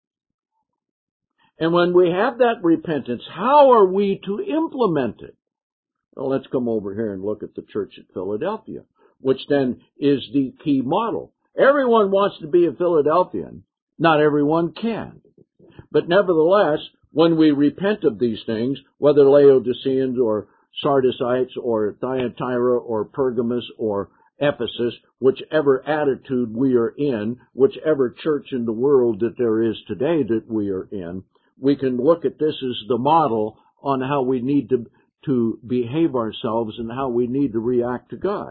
And when we have that repentance, how are we to implement it? Well, let's come over here and look at the church at Philadelphia, which then is the key model. Everyone wants to be a Philadelphian. Not everyone can. But nevertheless, when we repent of these things, whether Laodiceans or Sardisites or Thyatira or Pergamos or Ephesus, whichever attitude we are in, whichever church in the world that there is today that we are in, we can look at this as the model on how we need to, to behave ourselves and how we need to react to God.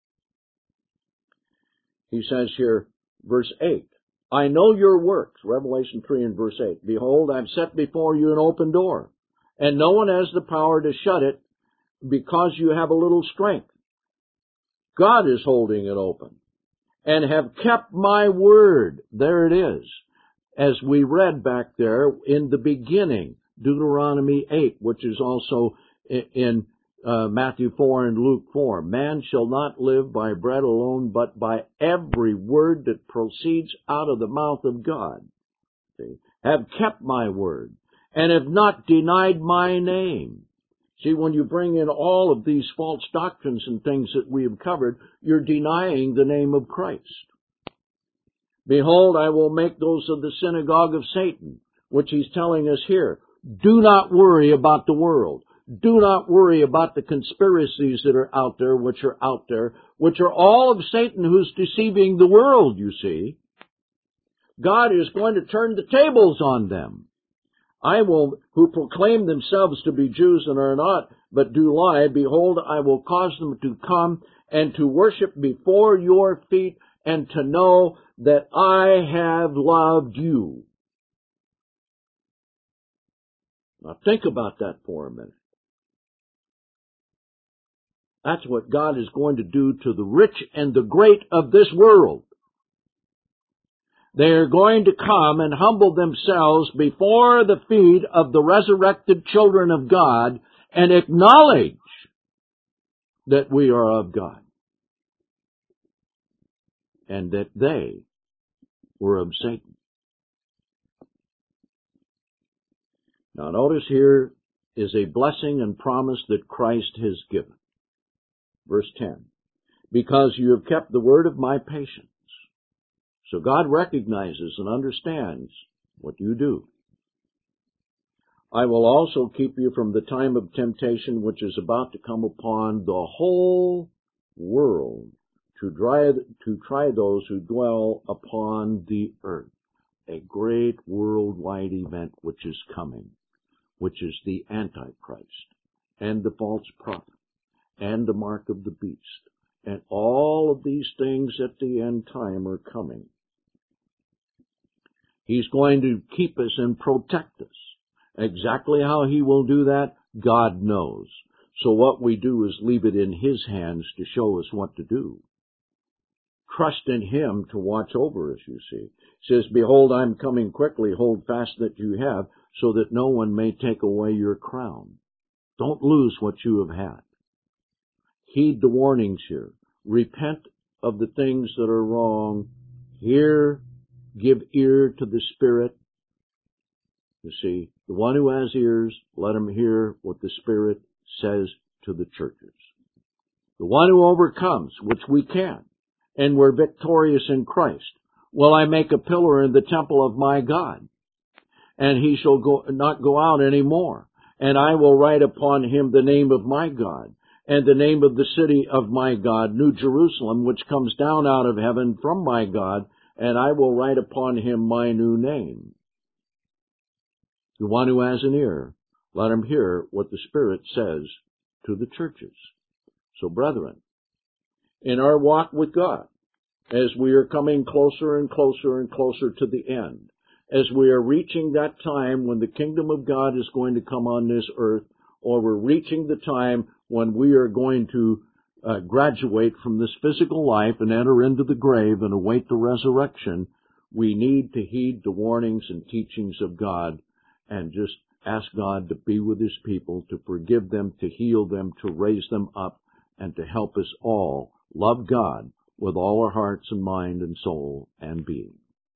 He says here, verse eight, I know your works, Revelation three and verse eight. Behold, I've set before you an open door, and no one has the power to shut it because you have a little strength. God is holding it open, and have kept my word. There it is. As we read back there in the beginning, Deuteronomy eight, which is also in uh, Matthew four and Luke four. Man shall not live by bread alone, but by every word that proceeds out of the mouth of God. See? Have kept my word, and have not denied my name. See, when you bring in all of these false doctrines and things that we have covered, you're denying the name of Christ. Behold, I will make those of the synagogue of Satan, which he's telling us here. Do not worry about the world. Do not worry about the conspiracies that are out there, which are out there, which are all of Satan who's deceiving the world, you see. God is going to turn the tables on them. I will, who proclaim themselves to be Jews and are not, but do lie, behold, I will cause them to come and to worship before your feet and to know that I have loved you. Now think about that for a minute. That's what God is going to do to the rich and the great of this world. They are going to come and humble themselves before the feet of the resurrected children of God and acknowledge that we are of God and that they were of Satan. Now notice here is a blessing and promise that Christ has given. Verse ten, because you have kept the word of my patience. So God recognizes and understands what do you do? I will also keep you from the time of temptation which is about to come upon the whole world to try, to try those who dwell upon the earth. A great worldwide event which is coming, which is the Antichrist and the false prophet and the mark of the beast. And all of these things at the end time are coming. He's going to keep us and protect us. Exactly how he will do that, God knows. So what we do is leave it in his hands to show us what to do. Trust in him to watch over us, you see. He says, behold, I'm coming quickly, hold fast that you have, so that no one may take away your crown. Don't lose what you have had. Heed the warnings here. Repent of the things that are wrong. Hear, give ear to the Spirit. You see, the one who has ears, let him hear what the Spirit says to the churches. The one who overcomes, which we can, and we're victorious in Christ, will I make a pillar in the temple of my God, and he shall go, not go out any more. And I will write upon him the name of my God, and the name of the city of my God, New Jerusalem, which comes down out of heaven from my God, and I will write upon him my new name. The one who has an ear, let him hear what the Spirit says to the churches. So, brethren, in our walk with God, as we are coming closer and closer and closer to the end, as we are reaching that time when the kingdom of God is going to come on this earth, or we're reaching the time when we are going to uh, graduate from this physical life and enter into the grave and await the resurrection, we need to heed the warnings and teachings of God and just ask God to be with his people, to forgive them, to heal them, to raise them up, and to help us all love God with all our hearts and mind and soul and being.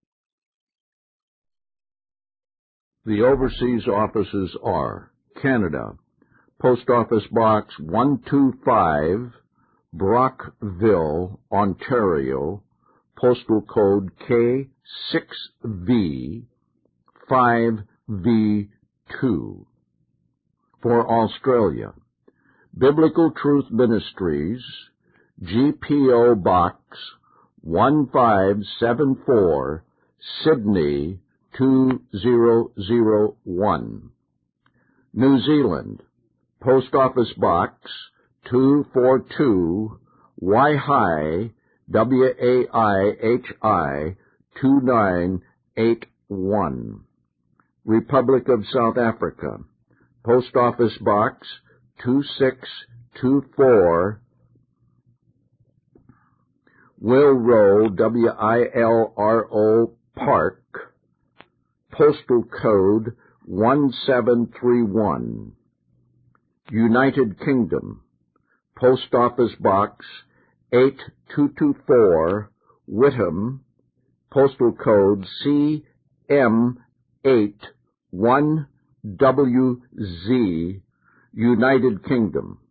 The overseas offices are Canada, Post Office Box one two five, Brockville, Ontario, postal code K six V five V two. For Australia, Biblical Truth Ministries, G P O Box one five seven four, Sydney two zero zero one. New Zealand, Post Office Box two forty-two, Waihi, W A I H I two nine eight one. Republic of South Africa, Post Office Box two six two four, Wilro, W I L R O Park, postal code one seven three one. United Kingdom, Post Office Box eight two two four, Whitham, postal code C M eight one W Z, United Kingdom.